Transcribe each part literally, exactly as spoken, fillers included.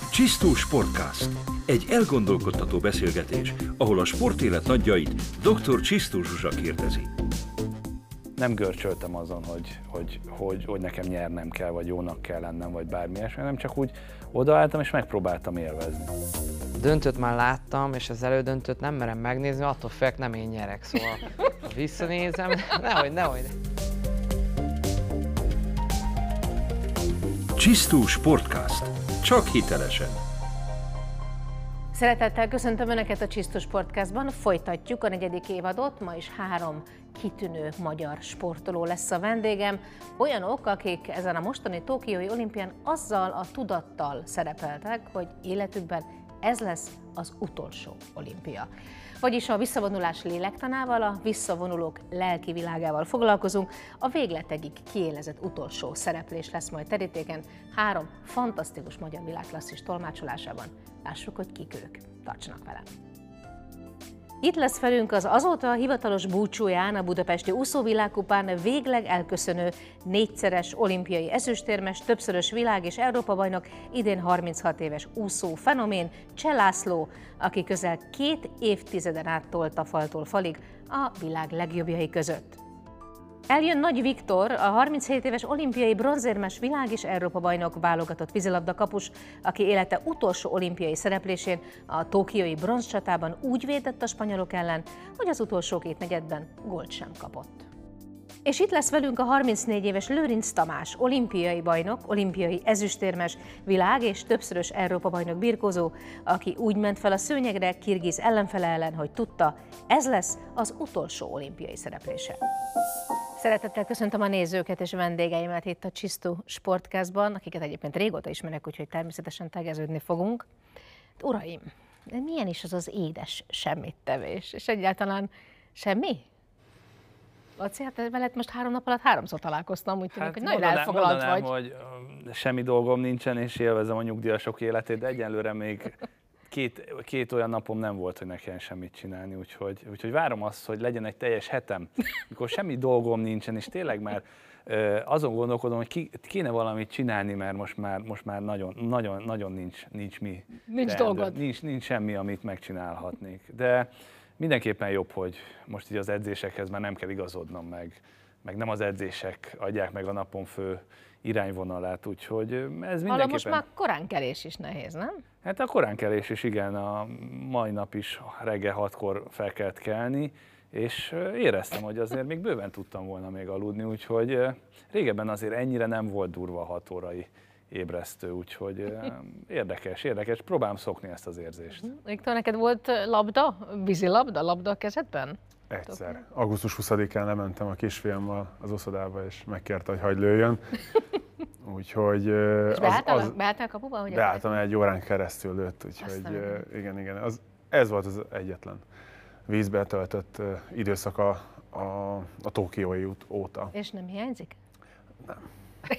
Csisztó Sportcast. Egy elgondolkodtató beszélgetés, ahol a sportélet nagyjait doktor Csisztó Zsuzsa kérdezi. Nem görcsöltem azon, hogy, hogy, hogy, hogy nekem nyernem kell, vagy jónak kell lennem, vagy bármi ilyesmi, hanem csak úgy odaálltam és megpróbáltam élvezni. Döntőt már láttam, és az elődöntőt nem merem megnézni, attól félek nem én nyerek, szóval ha visszanézem, nehogy, nehogy. Csisztó Sportcast. Csak hitelesen. Szeretettel köszöntöm Önöket a Csisztó Sportcastban. Folytatjuk a negyedik évadot, ma is három kitűnő magyar sportoló lesz a vendégem. Olyanok, akik ezen a mostani tokiói olimpián azzal a tudattal szerepeltek, hogy életükben ez lesz az utolsó olimpia. Vagyis a visszavonulás lélektanával, a visszavonulók lelki világával foglalkozunk. A végletekig kiélezett utolsó szereplés lesz majd terítéken három fantasztikus magyar világklasszis tolmácsolásában. Lássuk, hogy kik ők. Tartsanak velem! Itt lesz velünk az azóta hivatalos búcsúján a budapesti úszóvilágkupán végleg elköszönő négyszeres olimpiai ezüstérmes, többszörös világ- és Európa-bajnok, idén harminchat éves úszó fenomén, Cseh László, aki közel két évtizeden át tolta faltól falig a világ legjobbjai között. Eljön Nagy Viktor, a harminchét éves olimpiai bronzérmes világ- és Európa-bajnok válogatott vízilabda kapus, aki élete utolsó olimpiai szereplésén a tokiói bronzcsatában úgy védett a spanyolok ellen, hogy az utolsó két negyedben gólt sem kapott. És itt lesz velünk a harmincnégy éves Lőrinc Tamás, olimpiai bajnok, olimpiai ezüstérmes, világ- és többszörös Európa-bajnok birkózó, aki úgy ment fel a szőnyegre kirgiz ellenfele ellen, hogy tudta, ez lesz az utolsó olimpiai szereplése. Szeretettel köszöntöm a nézőket és vendégeimet itt a Csisztó Sportcastban, akiket egyébként régóta ismerek, úgyhogy természetesen tegeződni fogunk. Uraim, de milyen is az az édes semmittevés? És egyáltalán semmi? Laci, hát veled most három nap alatt háromszor találkoztam, úgy tűnik, hát hogy nagyon mondanám, elfoglalt mondanám, vagy. hogy semmi dolgom nincsen, és élvezem a nyugdíjasok életét, de egyelőre még két, két olyan napom nem volt, hogy ne kelljen semmit csinálni, úgyhogy, úgyhogy várom azt, hogy legyen egy teljes hetem, mikor semmi dolgom nincsen, és tényleg már azon gondolkodom, hogy ki, kéne valamit csinálni, mert most már, most már nagyon, nagyon, nagyon nincs, nincs mi. Nincs dolgod. Nincs, nincs semmi, amit megcsinálhatnék. De mindenképpen jobb, hogy most így az edzésekhez már nem kell igazodnom meg, meg nem az edzések adják meg a napon fő irányvonalát, úgyhogy ez mindenképpen... Hallom, most már koránkelés is nehéz, nem? Hát a koránkelés is, igen, a mai nap is reggel hatkor fel kellett kelni, és éreztem, hogy azért még bőven tudtam volna még aludni, úgyhogy régebben azért ennyire nem volt durva a hat órai ébresztő, úgyhogy érdekes, érdekes, próbálom szokni ezt az érzést. Viktor, neked volt labda, vízilabda, labda a kezedben? Egyszer. augusztus huszadikán lementem a kisfiammal az oszodába, és megkérte, hogy hagyd lőjön. Úgyhogy... És beálltál az, az, a kapuba? Hogy beálltam, egy órán keresztül lőtt, úgyhogy igen, igen. Az, ez volt az egyetlen vízbe töltött uh, időszak a, a, a tokiói út óta. És nem hiányzik? Nem.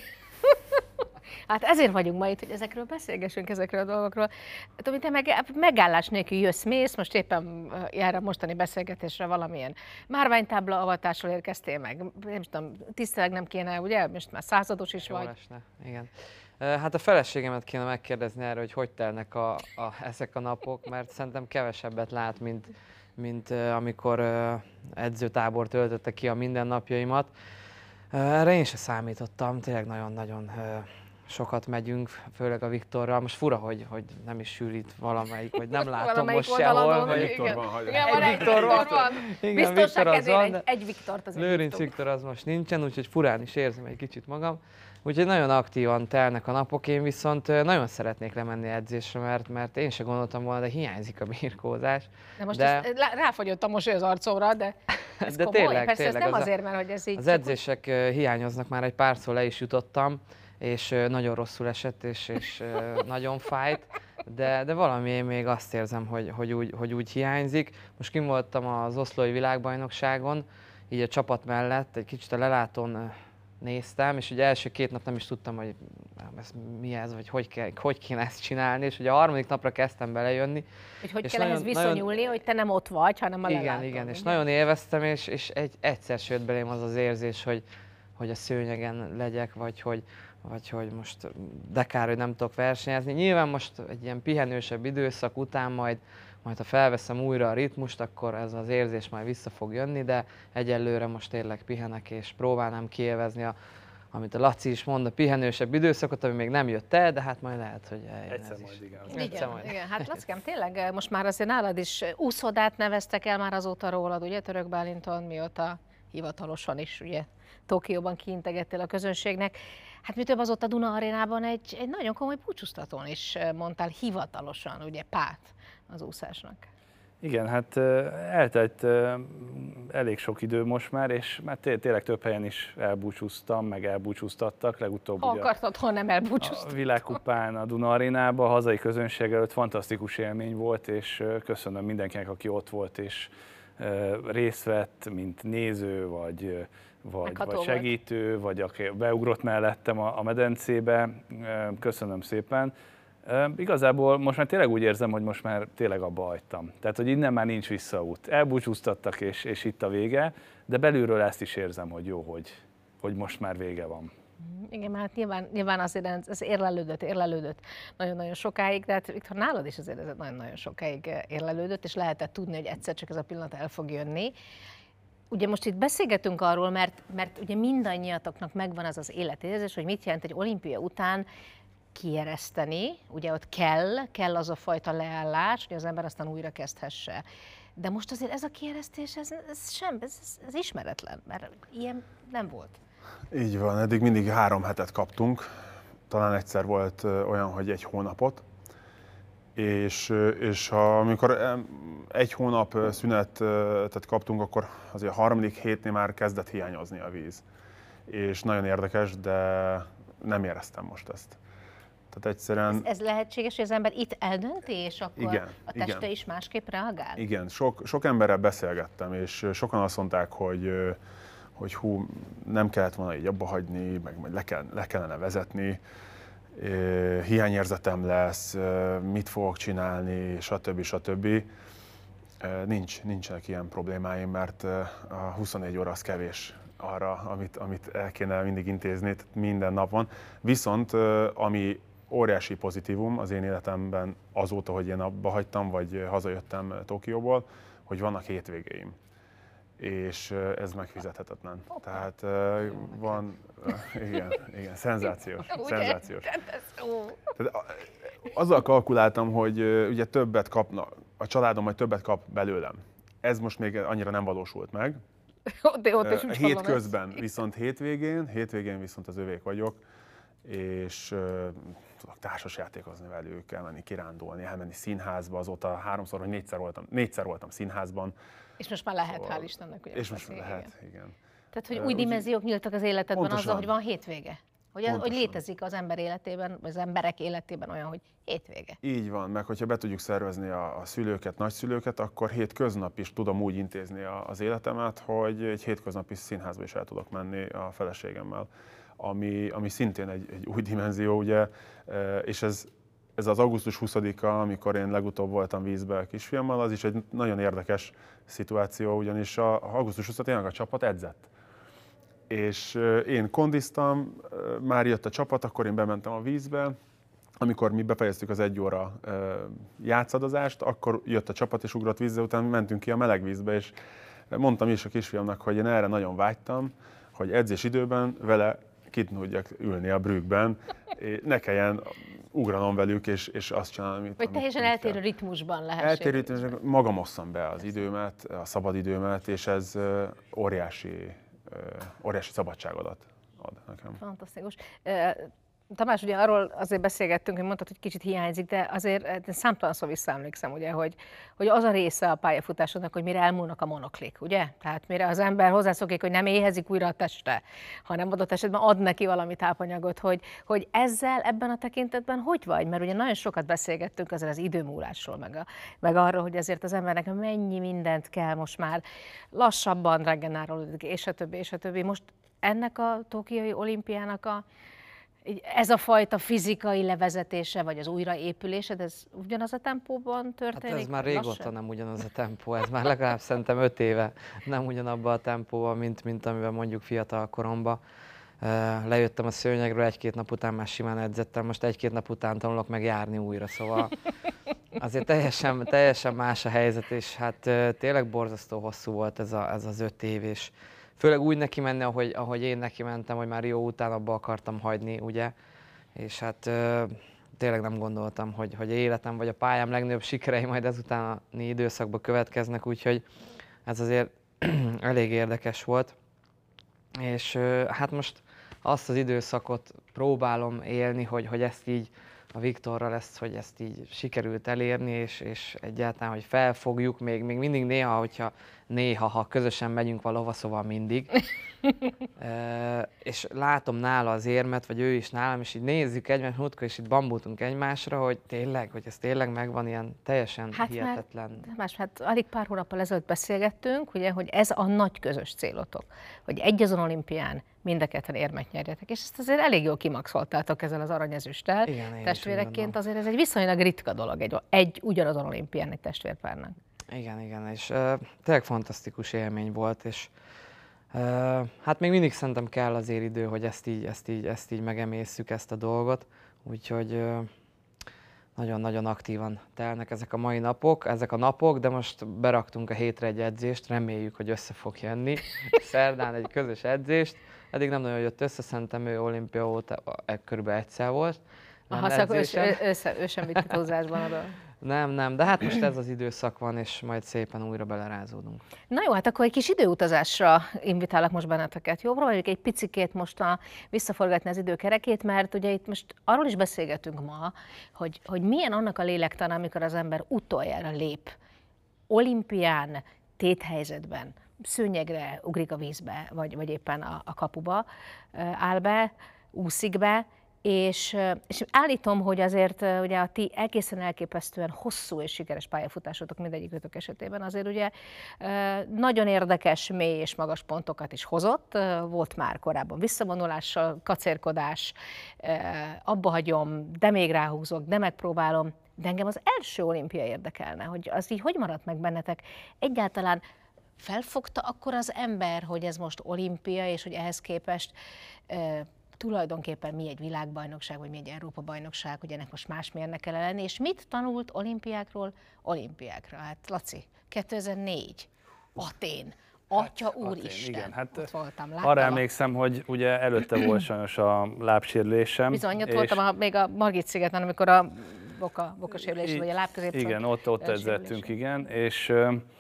Hát ezért vagyunk ma itt, hogy ezekről beszélgessünk, ezekről a dolgokról. Tudom, te meg, megállás nélkül jössz-mész, most éppen erre a mostani beszélgetésre valamilyen márványtábla avatásról érkeztél meg. Nem tudom, tiszteleg nem kéne, ugye? Most már százados is Jó vagy. Esne. Igen. Hát a feleségemet kéne megkérdezni erről, hogy hogy telnek a, a, ezek a napok, mert szerintem kevesebbet lát, mint, mint amikor edzőtábor töltötte ki a mindennapjaimat. Erre én se számítottam, tényleg nagyon-nagyon sokat megyünk, főleg a Viktorral. Most fura, hogy, hogy nem is sűrít valamelyik, hogy nem látom most sehol. Vagy... Viktor van, hogy igen, van egy Viktor van. van. Biztonság kedvéért egy, egy Viktort az Lőrinc Viktor az most nincsen, úgyhogy furán is érzem egy kicsit magam. Úgyhogy nagyon aktívan telnek a napok, én viszont nagyon szeretnék lemenni edzésre, mert, mert én se gondoltam volna, de hiányzik a birkózás. De most de... Ez, ráfogyott a mosoly az arcomra, de ez de komoly. tényleg, Persze tényleg, ez nem az azért, mert hogy ez így... Az edzések úgy... hiányoznak, már egy párszor le is jutottam, és nagyon rosszul esett, és, és nagyon fájt, de, de valami én még azt érzem, hogy, hogy, úgy, hogy úgy hiányzik. Most kim voltam az oszlói világbajnokságon, így a csapat mellett, egy kicsit a lelátón néztem, és ugye első két nap nem is tudtam, hogy ez mi ez, vagy hogy, kell, hogy kéne ezt csinálni, és ugye a harmadik napra kezdtem belejönni. Hogy hogy és kell ehhez viszonyulni, nagyon... hogy te nem ott vagy, hanem a igen, lelátón. Igen, igen, és nagyon élveztem, és, és egy, egyszer jött belém az az érzés, hogy, hogy a szőnyegen legyek, vagy hogy, vagy hogy most de kár, hogy nem tudok versenyezni. Nyilván most egy ilyen pihenősebb időszak után majd, majd ha felveszem újra a ritmust, akkor ez az érzés majd vissza fog jönni, de egyelőre most tényleg pihenek, és próbálnám kiélvezni a, amit a Laci is mond, a pihenősebb időszakot, ami még nem jött el, de hát majd lehet, hogy eljön. Egyszer ez majd, is. igen. Igen, Egyszer majd. igen, hát Lackám, tényleg most már azért nálad is úszodát neveztek el már azóta rólad, ugye, Török Bálinton, mióta hivatalosan is, ugye, Tokióban kiintegettél a közönségnek. Hát mi több, azóta Duna Arénában egy, egy nagyon komoly búcsúztatón is mondtál hivatalosan, ugye, pát az úszásnak. Igen, hát eltelt elég sok idő most már, és már té- tényleg több helyen is elbúcsúztam, meg elbúcsúztattak. Legutóbb Ha ugye akartad, ha nem a elbúcsúztattak. világkupán a Duna Arénában, a hazai közönség előtt fantasztikus élmény volt, és köszönöm mindenkinek, aki ott volt és részt vett, mint néző, vagy, vagy, vagy segítő, vagy aki beugrott mellettem a, a medencébe. Köszönöm szépen. Igazából most már tényleg úgy érzem, hogy most már tényleg abba hagytam. Tehát, hogy innen már nincs visszaút. Elbúcsúztattak, és, és itt a vége, de belülről ezt is érzem, hogy jó, hogy, hogy most már vége van. Igen, hát nyilván, nyilván azért ez érlelődött, érlelődött nagyon-nagyon sokáig, de hát Viktor, nálad is azért ez nagyon-nagyon sokáig érlelődött, és lehetett tudni, hogy egyszer csak ez a pillanat el fog jönni. Ugye most itt beszélgetünk arról, mert, mert ugye mindannyiatoknak megvan az az életérzés, hogy mit jelent egy olimpia után kiereszteni, ugye ott kell, kell az a fajta leállás, hogy az ember aztán újra kezdhesse. De most azért ez a kieresztés, ez, ez sem, ez, ez ismeretlen, mert ilyen nem volt. Így van, eddig mindig három hetet kaptunk, talán egyszer volt olyan, hogy egy hónapot, és, és ha, amikor egy hónap szünetet kaptunk, akkor azért a harmadik hétnél már kezdett hiányozni a víz. És nagyon érdekes, de nem éreztem most ezt. Tehát egyszerűen... Ez, ez lehetséges, hogy az ember itt eldönti, és akkor igen, a teste igen. is másképp reagál? Igen, sok, sok emberrel beszélgettem, és sokan azt mondták, hogy, hogy hú, nem kellett volna így abba hagyni, meg majd le, kell, le kellene vezetni, hiányérzetem lesz, mit fogok csinálni, stb. stb. Nincs, nincsenek ilyen problémáim, mert a huszonnégy óra az kevés arra, amit, amit el kéne mindig intézni, minden nap van. Viszont ami óriási pozitívum az én életemben azóta, hogy én abba hagytam, vagy hazajöttem Tokióból, hogy vannak hétvégéim. És ez megfizethetetlen. Tehát van, igen, igen, szenzációs, szenzációs. Tehát azzal kalkuláltam, hogy ugye többet kapna, a családom majd többet kap belőlem. Ez most még annyira nem valósult meg. De ott is Hétközben, viszont hétvégén, hétvégén viszont az övék vagyok, és uh, tudok társasjátékozni velük, elmenni kirándulni, elmenni színházba, azóta háromszor vagy négyszer voltam, négyszer voltam színházban. És most már lehet, szóval, hál' Istennek. És most már lehet, igen. igen. Tehát, hogy új dimenziók nyíltak az életedben pontosan. Azzal, hogy van hétvége. Hogy, az, hogy létezik az ember életében, vagy az emberek életében olyan, hogy hétvége. Így van, meg hogyha be tudjuk szervezni a, a szülőket, nagyszülőket, akkor hétköznap is tudom úgy intézni a, az életemet, hogy egy hétköznapi színházba is el tudok menni a feleségemmel, ami, ami szintén egy, egy új dimenzió, ugye, és ez, ez az augusztus huszadika, amikor én legutóbb voltam vízbe a kisfiammal, az is egy nagyon érdekes szituáció, ugyanis a, a augusztus huszadikán a csapat edzett. És én kondiztam, már jött a csapat, akkor én bementem a vízbe. Amikor mi befejeztük az egy óra játszadozást, akkor jött a csapat és ugrott vízbe, utána mentünk ki a meleg vízbe, és mondtam is a kisfiamnak, hogy én erre nagyon vágytam, hogy edzés időben vele ki tudjak ülni a brükkben, ne kelljen ugranom velük, és, és azt csinálni, amit Vagy teljesen amit eltérő kell. ritmusban lehessen. Eltérő ritmusban, magam osszam be az időmet, a szabad időmet, és ez óriási óriási szabadságodat ad nekem. Fantasztikus. Tamás, ugye arról azért beszélgettünk, hogy mondtad, hogy kicsit hiányzik, de azért számtalanszor visszaemlékszem, ugye, hogy, hogy az a része a pályafutásodnak, hogy mire elmúlnak a monoklik, ugye? Tehát mire az ember hozzászokik, hogy nem éhezik újra a teste, hanem adott esetben ad neki valami tápanyagot, hogy, hogy ezzel ebben a tekintetben hogy vagy? Mert ugye nagyon sokat beszélgettünk azért az időmúlásról, meg, a, meg arról, hogy azért az embernek mennyi mindent kell most már lassabban regenerálódik, és a többi, és a többi. Most ennek a tokiói olimpiának a ez a fajta fizikai levezetése, vagy az újraépülése, ez ugyanaz a tempóban történik? Hát ez már régóta lassan? Nem ugyanaz a tempó, ez már legalább szerintem öt éve nem ugyanabban a tempóban, mint, mint amiben mondjuk fiatal koromban. lejöttem a szőnyegről, egy-két nap után már simán edzettem, most egy-két nap után tanulok meg járni újra, szóval azért teljesen, teljesen más a helyzet, és hát tényleg borzasztó hosszú volt ez, a, ez az öt év, és főleg úgy neki menni, ahogy, ahogy én neki mentem, hogy már jó után abba akartam hagyni, ugye, és hát tényleg nem gondoltam, hogy, hogy életem vagy a pályám legnagyobb sikerei majd ezutáni időszakban következnek, úgyhogy ez azért elég érdekes volt. És hát most azt az időszakot próbálom élni, hogy, hogy ezt így a Viktorral lesz, hogy ezt így sikerült elérni, és, és egyáltalán, hogy felfogjuk, még, még mindig néha, hogyha néha, ha közösen megyünk valahova, szóval mindig. e, és látom nála az érmet, vagy ő is nálam, és így nézzük egymást múltkor, és itt bambultunk egymásra, hogy tényleg, hogy ez tényleg megvan, ilyen teljesen hát hihetetlen. Mert, más, hát alig pár hónappal ezelőtt beszélgettünk, ugye, hogy ez a nagy közös célotok, hogy egy azon olimpián mind a ketten érmet nyerjetek, és ezt azért elég jól kimaxoltátok ezzel az aranyezüsttel. Testvérekként azért ez egy viszonylag ritka dolog, egy, egy ugyanazon olimpián egy testvérpárnak. Igen, igen, és uh, tényleg fantasztikus élmény volt, és uh, hát még mindig szerintem kell azért idő, hogy ezt így, ezt így, ezt így megemészszük, ezt a dolgot, úgyhogy uh, nagyon-nagyon aktívan telnek ezek a mai napok, ezek a napok, de most beraktunk a hétre egy edzést, reméljük, hogy össze fog jönni. Szerdán egy közös edzést, eddig nem nagyon jött össze, szerintem ő olimpia óta körülbelül egyszer volt. Aha, szóval ő, össze, ő sem vitt túlzásban oda. Nem, nem, de hát most ez az időszak van, és majd szépen újra belerázódunk. Na jó, hát akkor egy kis időutazásra invitálok most benneteket. Jó, próbáljuk egy picikét most a, visszaforgatni az időkerekét, mert ugye itt most arról is beszélgetünk ma, hogy, hogy milyen annak a lélektana, amikor az ember utoljára lép olimpián, téthelyzetben, szőnyegre ugrik a vízbe, vagy, vagy éppen a, a kapuba áll be, úszik be, És, és állítom, hogy azért ugye a ti egészen elképesztően hosszú és sikeres pályafutásotok mindegyikőtök esetében azért ugye nagyon érdekes, mély és magas pontokat is hozott. Volt már korábban visszavonulással, kacérkodás, abba hagyom, de még ráhúzok, de megpróbálom. De engem az első olimpia érdekelne, hogy az így hogy maradt meg bennetek? Egyáltalán felfogta akkor az ember, hogy ez most olimpia, és hogy ehhez képest tulajdonképpen mi egy világbajnokság, vagy mi egy Európa-bajnokság, hogy ennek most más mérnek kell lenni, és mit tanult olimpiákról olimpiákra? Hát Laci, kétezer-négy, Atén, Atya hát, úristen, igen, hát ott voltam, arra emlékszem, hogy ugye előtte volt sajnos a lábsérülésem. Bizony, ott voltam a, még a Margit-szigeten, amikor a boka, bokasérülés, vagy a lábközépszak. Igen, ott, ott edzettünk, igen, és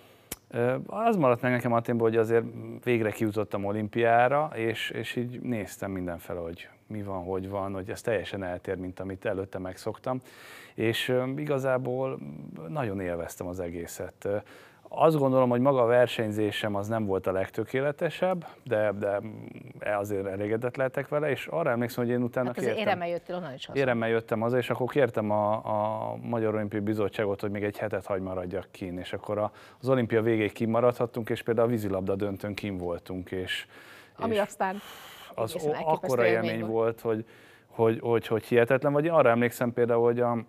az maradt meg nekem Athénból, hogy azért végre kijutottam olimpiára, és, és így néztem mindenfele, hogy mi van, hogy van, hogy ez teljesen eltér, mint amit előtte megszoktam. És igazából nagyon élveztem az egészet. Azt gondolom, hogy maga a versenyzésem az nem volt a legtökéletesebb, de, de azért elégedett lehetek vele, és arra emlékszem, hogy én utána hát kértem. Éremmel jöttél onnan is haza. Éremmel jöttem haza, és akkor kértem a, a Magyar Olimpiai Bizottságot, hogy még egy hetet hagy maradjak kín, és akkor a, az olimpia végéig kimaradhattunk, és például a vízilabda döntőn kín voltunk, és... Ami és aztán az akkora élmény volt, volt hogy, hogy, hogy, hogy hihetetlen, vagy arra emlékszem például, hogy a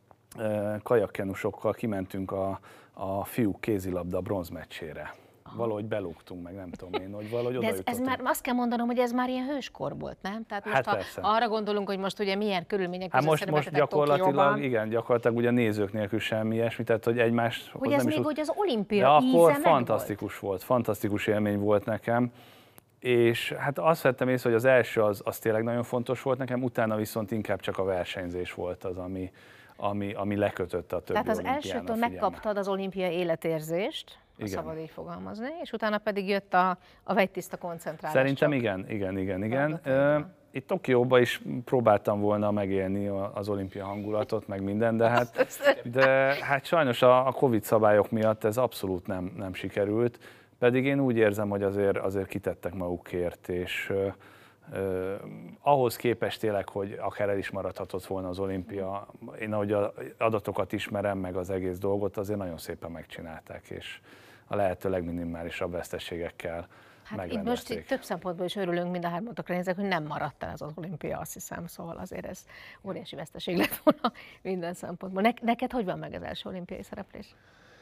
e, kajakkenusokkal kimentünk a a fiúk kézilabda bronzmeccsére. Valahogy belúgtunk meg, nem tudom én, hogy valahogy oda ez, ez már, azt kell mondanom, hogy ez már ilyen hőskor volt, nem? Tehát most, hát ha persze. arra gondolunk, hogy most ugye milyen körülmények között hát most, most gyakorlatilag, Tokióban, igen, gyakorlatilag ugye nézők nélkül semmi ilyesmi, tehát hogy egymást... hogy ez nem még is úgy az olimpia de íze akkor meg fantasztikus volt. volt, fantasztikus élmény volt nekem. És hát azt vettem észre, hogy az első az, az tényleg nagyon fontos volt nekem, utána viszont inkább csak a versenyzés volt az, ami, ami, ami lekötötte a többi Tehát az olimpián elsőtől a megkaptad az olimpia életérzést, ha szabad így fogalmazni, és utána pedig jött a, a vegytiszta koncentrálás. Szerintem igen, igen, igen, igen. Itt Tokióban is próbáltam volna megélni az olimpia hangulatot, meg minden, de hát, de hát sajnos a, a Covid szabályok miatt ez abszolút nem, nem sikerült, pedig én úgy érzem, hogy azért, azért kitettek magukért, és Uh, ahhoz képest tényleg, hogy akár el is maradhatott volna az olimpia, én ahogy az adatokat ismerem, meg az egész dolgot, azért nagyon szépen megcsinálták, és a lehető legminimálisabb veszteségekkel hát megrendezték. Itt most több szempontból is örülünk, mind a hármatokra nézek, hogy nem maradt el ez az olimpia, azt hiszem, szóval azért ez óriási veszteség lett volna minden szempontból. Ne, neked hogy van meg az első olimpiai szereplés?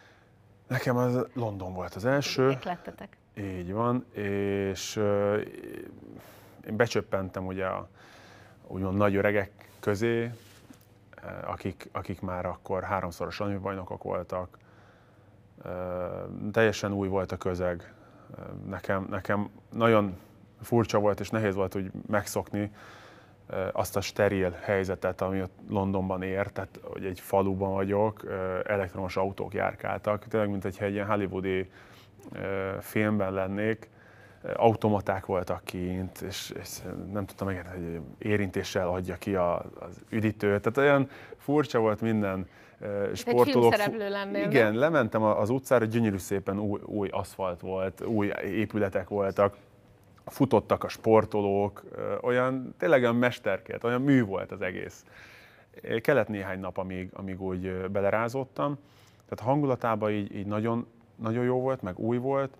Nekem az London volt az első. Mik lettetek? Így van, és uh, én becsöppentem ugye a úgymond nagy öregek közé, akik, akik már akkor háromszoros olimpiai bajnokok voltak. Teljesen új volt a közeg. Nekem, nekem nagyon furcsa volt és nehéz volt úgy megszokni azt a steril helyzetet, ami ott Londonban ért, tehát hogy egy faluban vagyok, elektromos autók járkáltak, tényleg mint egy ilyen hollywoodi filmben lennék, automaták voltak kint, és, és nem tudtam megérteni, hogy érintéssel adja ki a, az üdítőt, tehát olyan furcsa volt minden. Sportolók. Egy filmszereplő lennél. Igen, lementem az utcára, gyönyörű szépen új, új aszfalt volt, új épületek voltak, futottak a sportolók, olyan tényleg olyan mesterkélt, olyan mű volt az egész. Kellett néhány nap, amíg, amíg úgy belerázódtam, tehát hangulatában így, így nagyon, nagyon jó volt, meg új volt.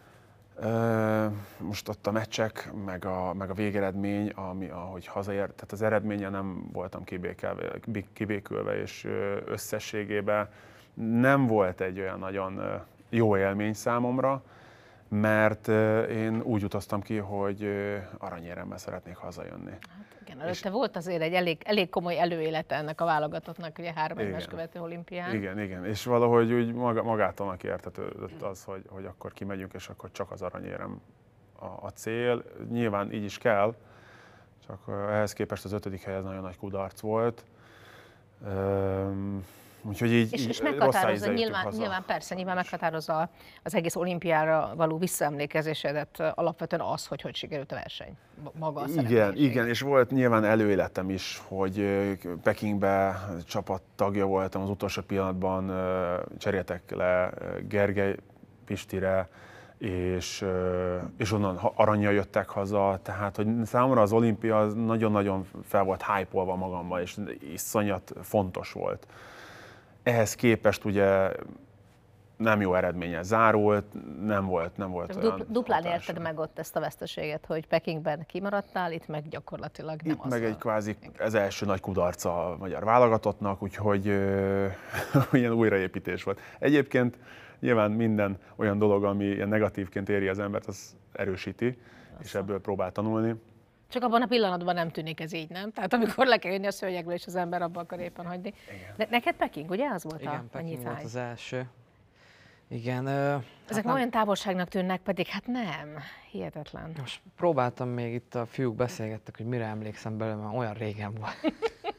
Most ott a meccsek, meg a, meg a végeredmény, ami, ahogy hazaért, tehát az eredménye nem voltam kibékülve, és összességében nem volt egy olyan nagyon jó élmény számomra, mert én úgy utaztam ki, hogy aranyéremmel szeretnék hazajönni. Hát igen, előtte volt azért egy elég, elég komoly előélete ennek a válogatottnak, ugye három egymás követő olimpián. Igen, igen, és valahogy úgy magától értetődött az, hogy, hogy akkor kimegyünk, és akkor csak az aranyérem a, a cél. Nyilván így is kell, csak ehhez képest az ötödik hely ez nagyon nagy kudarc volt. Üm, Úgyhogy így, és, így és meghatározza, nyilván, nyilván persze, nyilván meghatározza az egész olimpiára való visszaemlékezésedet alapvetően az, hogy hogy sikerült a verseny. Maga a Igen, igen, és volt nyilván előéletem is, hogy Pekingbe csapattagja voltam, az utolsó pillanatban cseréltek le Gergely Pistire, és, és onnan arannyal jöttek haza, tehát hogy számomra az olimpia nagyon-nagyon fel volt hype-olva magamban, és iszonyat fontos volt. Ehhez képest ugye nem jó eredménye zárult, nem volt, nem volt Dupl- olyan Duplán hatása. érted meg ott ezt a veszteséget, hogy Pekingben kimaradtál, itt meg gyakorlatilag nem Itt az meg a... egy kvázi az első nagy kudarca a magyar válogatottnak, úgyhogy ilyen újraépítés volt. Egyébként nyilván minden olyan dolog, ami ilyen negatívként éri az embert, az erősíti, Aztán. és ebből próbál tanulni. Csak abban a pillanatban nem tűnik ez így, nem? Tehát amikor le kell jönni a szőnyegről, és az ember abba akar éppen hagyni. Ne, neked Peking, ugye? Az volt Igen, a Peking nyitány. volt az első. Igen. Ö, Ezek hát olyan távolságnak tűnnek, pedig hát nem. Hihetetlen. most próbáltam még itt, a fiúk beszélgettek, hogy mire emlékszem belőle, mert olyan régen volt.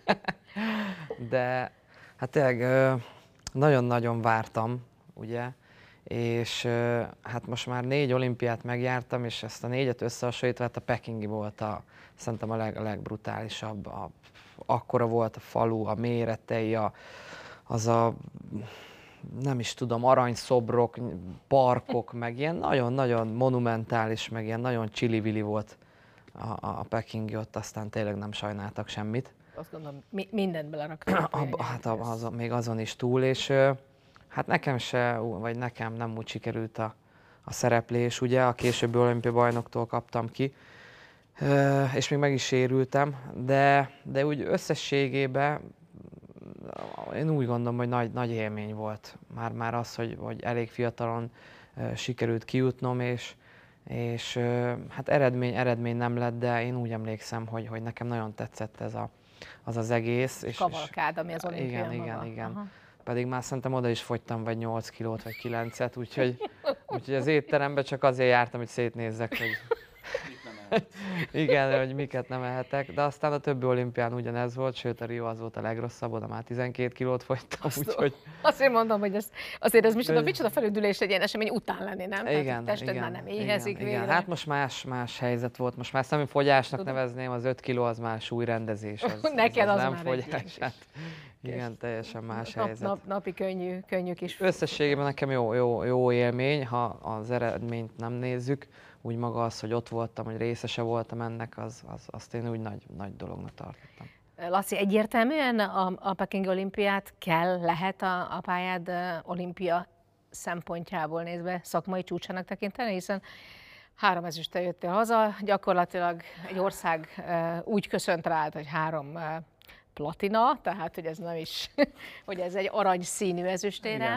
De hát tényleg ö, nagyon-nagyon vártam, ugye? És uh, hát most már négy olimpiát megjártam, és ezt a négyet összehasonlítva, hát a pekingi volt a, szerintem a, leg, a legbrutálisabb. A, akkora volt a falu, a méretei, a, az a, nem is tudom, aranyszobrok, parkok, meg ilyen nagyon-nagyon monumentális, meg ilyen nagyon csili-vili volt a, a, a pekingi, ott aztán tényleg nem sajnáltak semmit. Azt gondolom, mi, mindent beleraktak. Hát az, még azon is túl, és hát nekem se, vagy nekem nem úgy sikerült a, a szereplés, ugye, a későbbi olimpiai bajnoktól kaptam ki, és még meg is sérültem, de, de úgy összességében én úgy gondolom, hogy nagy, nagy élmény volt már, már az, hogy, hogy elég fiatalon sikerült kijutnom, és, és hát eredmény, eredmény nem lett, de én úgy emlékszem, hogy, hogy nekem nagyon tetszett ez a, az az egész. És, kavalkád, ami az olimpián igen, maga. igen, igen. Aha. Pedig már szerintem oda is fogytam vagy nyolc kilót, vagy kilencet, úgyhogy, úgyhogy az étterembe csak azért jártam, hogy szétnézzek, hogy igen, hogy miket nem ehetek, de aztán a többi olimpián ugyanez volt, sőt a Rio az volt a legrosszabb, oda már tizenkét kilót fogytam, úgyhogy... Azért mondom, hogy ez, azért ez micsoda, micsoda felüdülés egy ilyen esemény után lenni, nem? Igen, Tehát a tested igen, már nem éhezik igen, végre. igen. Hát most más, más helyzet volt, most már nem fogyásnak nevezném, az öt kiló az már súlyrendezés, az, Neked az, az, az az nem már fogyás. Hát, igen, teljesen más nap, helyzet. nap, napi könnyű, könnyű kis... Összességében nekem jó, jó, jó élmény, ha az eredményt nem nézzük, úgy maga az, hogy ott voltam, hogy részese voltam ennek, az, az, azt én úgy nagy, nagy dolognak tartottam. Laci, egyértelműen a, a Pekingi olimpiát kell, lehet a, a pályád olimpia szempontjából nézve szakmai csúcsának tekinteni, hiszen három ezüsttel jöttél haza, gyakorlatilag egy ország úgy köszönt rád, hogy három platina, tehát hogy ez nem is, hogy ez egy aranyszínű ezüstérem.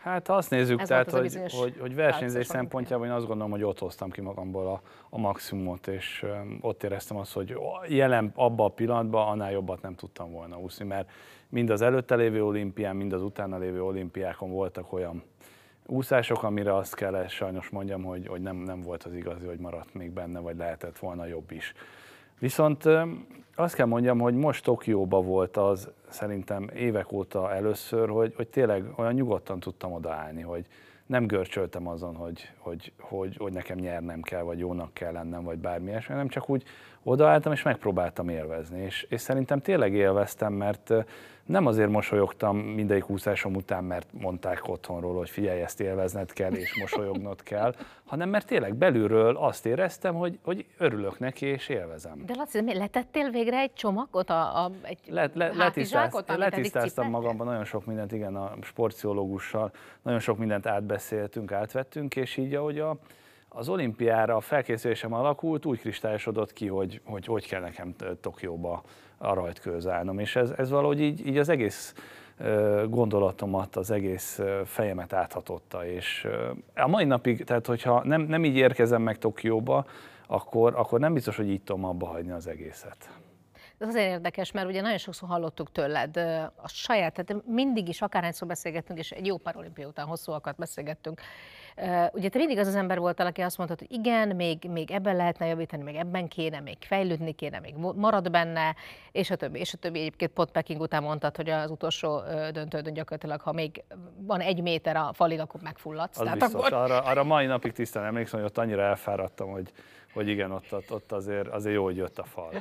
Hát ha azt nézzük, Ez tehát, volt az a hogy, bizonyos hogy, hogy versenyzés tárcas szempontjából én azt gondolom, hogy ott hoztam ki magamból a, a maximumot, és um, ott éreztem azt, hogy jelen abban a pillanatban annál jobbat nem tudtam volna úszni, mert mind az előtte lévő olimpián, mind az utána lévő olimpiákon voltak olyan úszások, amire azt kell sajnos mondjam, hogy, hogy nem, nem volt az igazi, hogy maradt még benne, vagy lehetett volna jobb is. Viszont azt kell mondjam, hogy most Tokióban volt az szerintem évek óta először, hogy, hogy tényleg olyan nyugodtan tudtam odaállni, hogy nem görcsöltem azon, hogy, hogy, hogy, hogy nekem nyernem kell, vagy jónak kell lennem, vagy bármi ilyesmi, hanem csak úgy odaálltam, és megpróbáltam élvezni. És, és szerintem tényleg élveztem, mert nem azért mosolyogtam mindegyik úszásom után, mert mondták otthonról, hogy figyelj, ezt élvezned kell, és mosolyognod kell, hanem mert tényleg belülről azt éreztem, hogy, hogy örülök neki, és élvezem. De Laci, mi letettél végre egy csomagot, a, a, egy Le, le, hátizsákot, amit letisztáztam eddig magamban nagyon sok mindent, igen, a sportpszichológussal, nagyon sok mindent átbeszéltünk, átvettünk, és így ahogy a, az olimpiára a felkészülésem alakult, úgy kristályosodott ki, hogy hogy, hogy kell nekem Tokióba a rajtkőhöz állnom, és ez, ez valahogy így, így az egész gondolatomat, az egész fejemet áthatotta, és a mai napig, tehát hogyha nem, nem így érkezem meg Tokióba, akkor, akkor nem biztos, hogy így tudom abba hagyni az egészet. Ez azért érdekes, mert ugye nagyon sokszor hallottuk tőled a saját, tehát mindig is akárhányszor beszélgettünk, és egy jó pár olimpia után hosszúakat beszélgettünk. Ugye te mindig az az ember voltál, aki azt mondta, hogy igen, még, még ebben lehetne javítani, még ebben kéne, még fejlődni kéne, még marad benne, és a többi. És a többi egyébként pont Peking után mondtad, hogy az utolsó döntődön gyakorlatilag, ha még van egy méter a falig, akkor megfulladsz. Az tehát biztos, akkor... arra, arra mai napig tisztán emlékszem, hogy ott annyira elfáradtam, hogy, hogy igen, ott, ott, ott azért, azért jó, hogy jött a fal.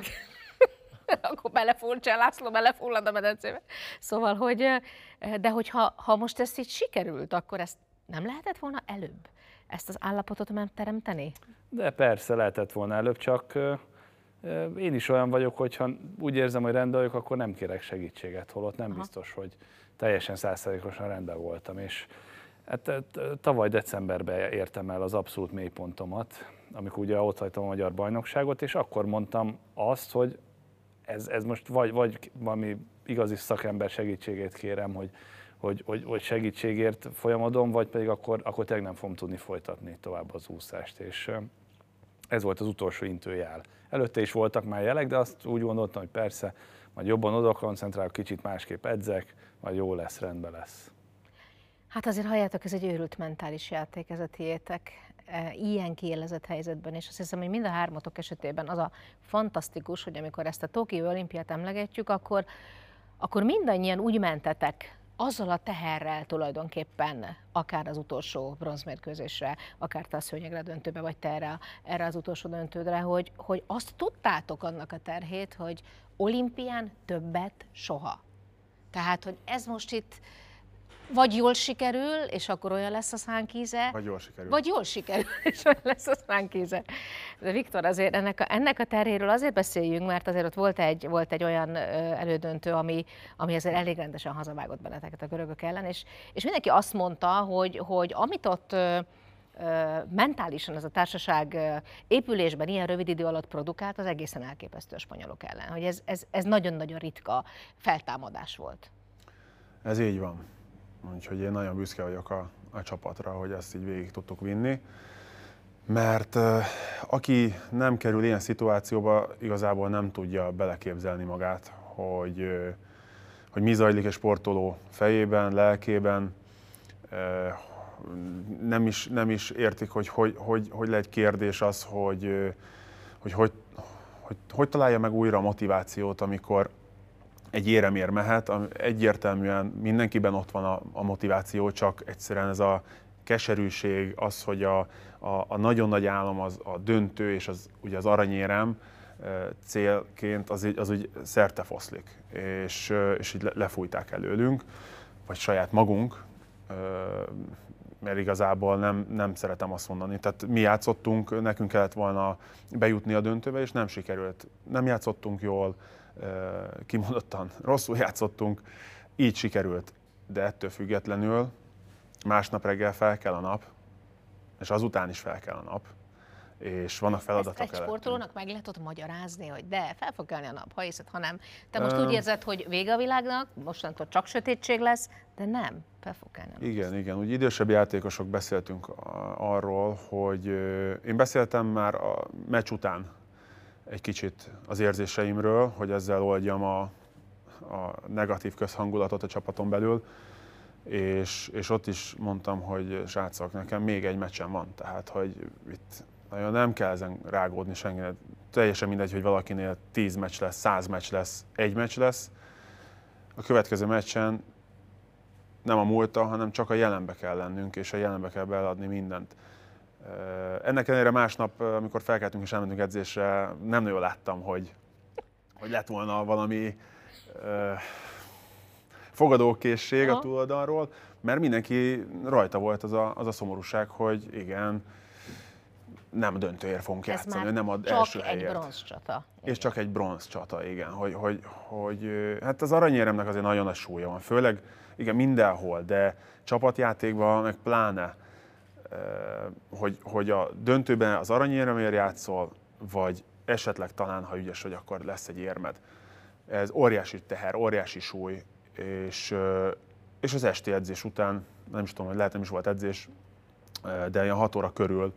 Akkor belefúrtsál, László belefullad a medencébe. Szóval, hogy, de hogyha ha most ezt így sikerült, akkor ezt nem lehetett volna előbb ezt az állapotot megteremteni? De persze lehetett volna előbb, csak én is olyan vagyok, hogyha úgy érzem, hogy rendben vagyok, akkor nem kérek segítséget, holott nem Aha. biztos, hogy teljesen százszerzalékosan rendben voltam. És hát, tavaly decemberben értem el az abszolút mélypontomat, amikor ugye ott hagytam a magyar bajnokságot, és akkor mondtam azt, hogy ez, ez most vagy, vagy valami igazi szakember segítségét kérem, hogy Hogy, hogy, hogy segítségért folyamodom, vagy pedig akkor, akkor tényleg nem fogom tudni folytatni tovább az úszást. És ez volt az utolsó intőjel. Előtte is voltak már jelek, de azt úgy gondoltam, hogy persze, majd jobban oda koncentrálok, kicsit másképp edzek, majd jó lesz, rendben lesz. Hát azért halljátok, ez egy őrült mentális játék, ez a tiétek, ilyen kiélezett helyzetben, és azt hiszem, hogy mind a hármatok esetében az a fantasztikus, hogy amikor ezt a Tokió olimpiát emlegetjük, akkor, akkor mindannyian úgy mentetek, azzal a teherrel tulajdonképpen, akár az utolsó bronzmérkőzésre, akár te a szőnyegre döntőbe, vagy te erre, erre az utolsó döntődre, hogy, hogy azt tudtátok annak a terhét, hogy olimpián többet soha. Tehát, hogy ez most itt vagy jól sikerül, és akkor olyan lesz a szánkíze, vagy jól sikerül, vagy jól sikerül, és olyan lesz a szánkíze. De Viktor, azért ennek a, ennek a terhéről azért beszéljünk, mert azért ott volt egy, volt egy olyan elődöntő, ami, ami azért elég rendesen hazavágott benneteket a görögök ellen, és, és mindenki azt mondta, hogy, hogy amit ott ö, ö, mentálisan ez a társaság épülésben ilyen rövid idő alatt produkált, az egészen elképesztő a spanyolok ellen, hogy ez, ez, ez nagyon-nagyon ritka feltámadás volt. Ez így van. Úgyhogy én nagyon büszke vagyok a, a csapatra, hogy ezt így végig tudtuk vinni. Mert uh, aki nem kerül ilyen szituációba, igazából nem tudja beleképzelni magát, hogy, uh, hogy mi zajlik egy sportoló fejében, lelkében. Uh, nem, is, nem is értik, hogy hogy, hogy, hogy lehet kérdés az, hogy uh, hogy, hogy, hogy hogy találja meg újra a motivációt, amikor egy éremér mehet, egyértelműen mindenkiben ott van a, a motiváció, csak egyszerűen ez a keserűség, az, hogy a, a, a nagyon nagy álom az a döntő és az, ugye az aranyérem célként az, az úgy szerte foszlik, és, és így lefújták előlünk, vagy saját magunk, mert igazából nem, nem szeretem azt mondani. Tehát mi játszottunk, nekünk kellett volna bejutni a döntőbe, és nem sikerült. Nem játszottunk jól, kimondottan rosszul játszottunk, így sikerült, de ettől függetlenül másnap reggel fel kell a nap, és azután is fel kell a nap, és vannak feladatok. Ezt egy sportolónak meg lehet ott magyarázni, hogy de fel fog kelni a nap, ha hiszed, ha nem. Te most úgy érzed, hogy vége a világnak, mostantól csak sötétség lesz, de nem, fel fog kelni a nap. Igen, igen. Úgy idősebb játékosok beszéltünk arról, hogy én beszéltem már a meccs után egy kicsit az érzéseimről, hogy ezzel oldjam a, a negatív közhangulatot a csapaton belül, és, és ott is mondtam, hogy srácok, nekem még egy meccsem van, tehát hogy itt nagyon nem kell ezen rágódni senkinek. Teljesen mindegy, hogy valakinél tíz meccs lesz, száz meccs lesz, egy meccs lesz. A következő meccsen nem a múlta, hanem csak a jelenbe kell lennünk, és a jelenbe kell beadni mindent. Ennek ellenére másnap, amikor felkeltünk és elmentünk edzésre, nem nagyon láttam, hogy, hogy lett volna valami uh, fogadókészség a túloldalról, mert mindenki rajta volt az a, az a szomorúság, hogy igen, nem döntőért fogunk Ez játszani, már nem az csak első egy helyért. bronzcsata. És csak egy bronzcsata, igen. Hogy, hogy, hogy, hát az aranyéremnek azért nagyon nagy súlya van, főleg igen, mindenhol, de csapatjátékban meg pláne, hogy, hogy a döntőben az aranyéremért játszol, vagy esetleg talán, ha ügyes vagy, akkor lesz egy érmed. Ez óriási teher, óriási súly, és, és az esti edzés után, nem is tudom, hogy lehet nem is volt edzés, de ilyen hat óra körül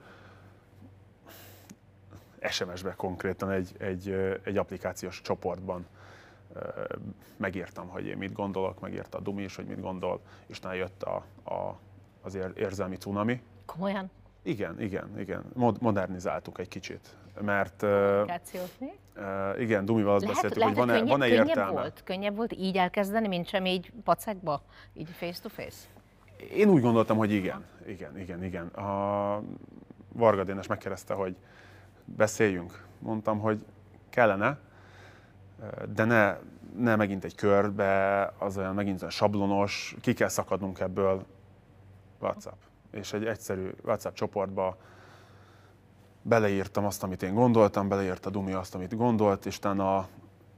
es em es-be konkrétan egy, egy, egy applikációs csoportban megírtam, hogy én mit gondolok, megírta a Dumi is, hogy mit gondol, és utána jött a, a, az érzelmi cunami. Komolyan? Igen, igen, igen. Modernizáltuk egy kicsit, mert Applikációt mi? Uh, igen, Dumival azt Lehet, beszéltük, lehet, hogy van-e, könnyebb, van-e könnyebb értelme. Volt? Könnyebb volt így elkezdeni, mint sem így pacekba, így face to face? Én úgy gondoltam, hogy igen, igen, igen, igen. A Varga Dénes megkérdezte, hogy beszéljünk. Mondtam, hogy kellene, de ne, ne megint egy körbe, az olyan megint olyan sablonos, ki kell szakadnunk ebből. WhatsApp. És egy egyszerű WhatsApp csoportba beleírtam azt, amit én gondoltam, beleírta Dumi azt, amit gondolt, és utána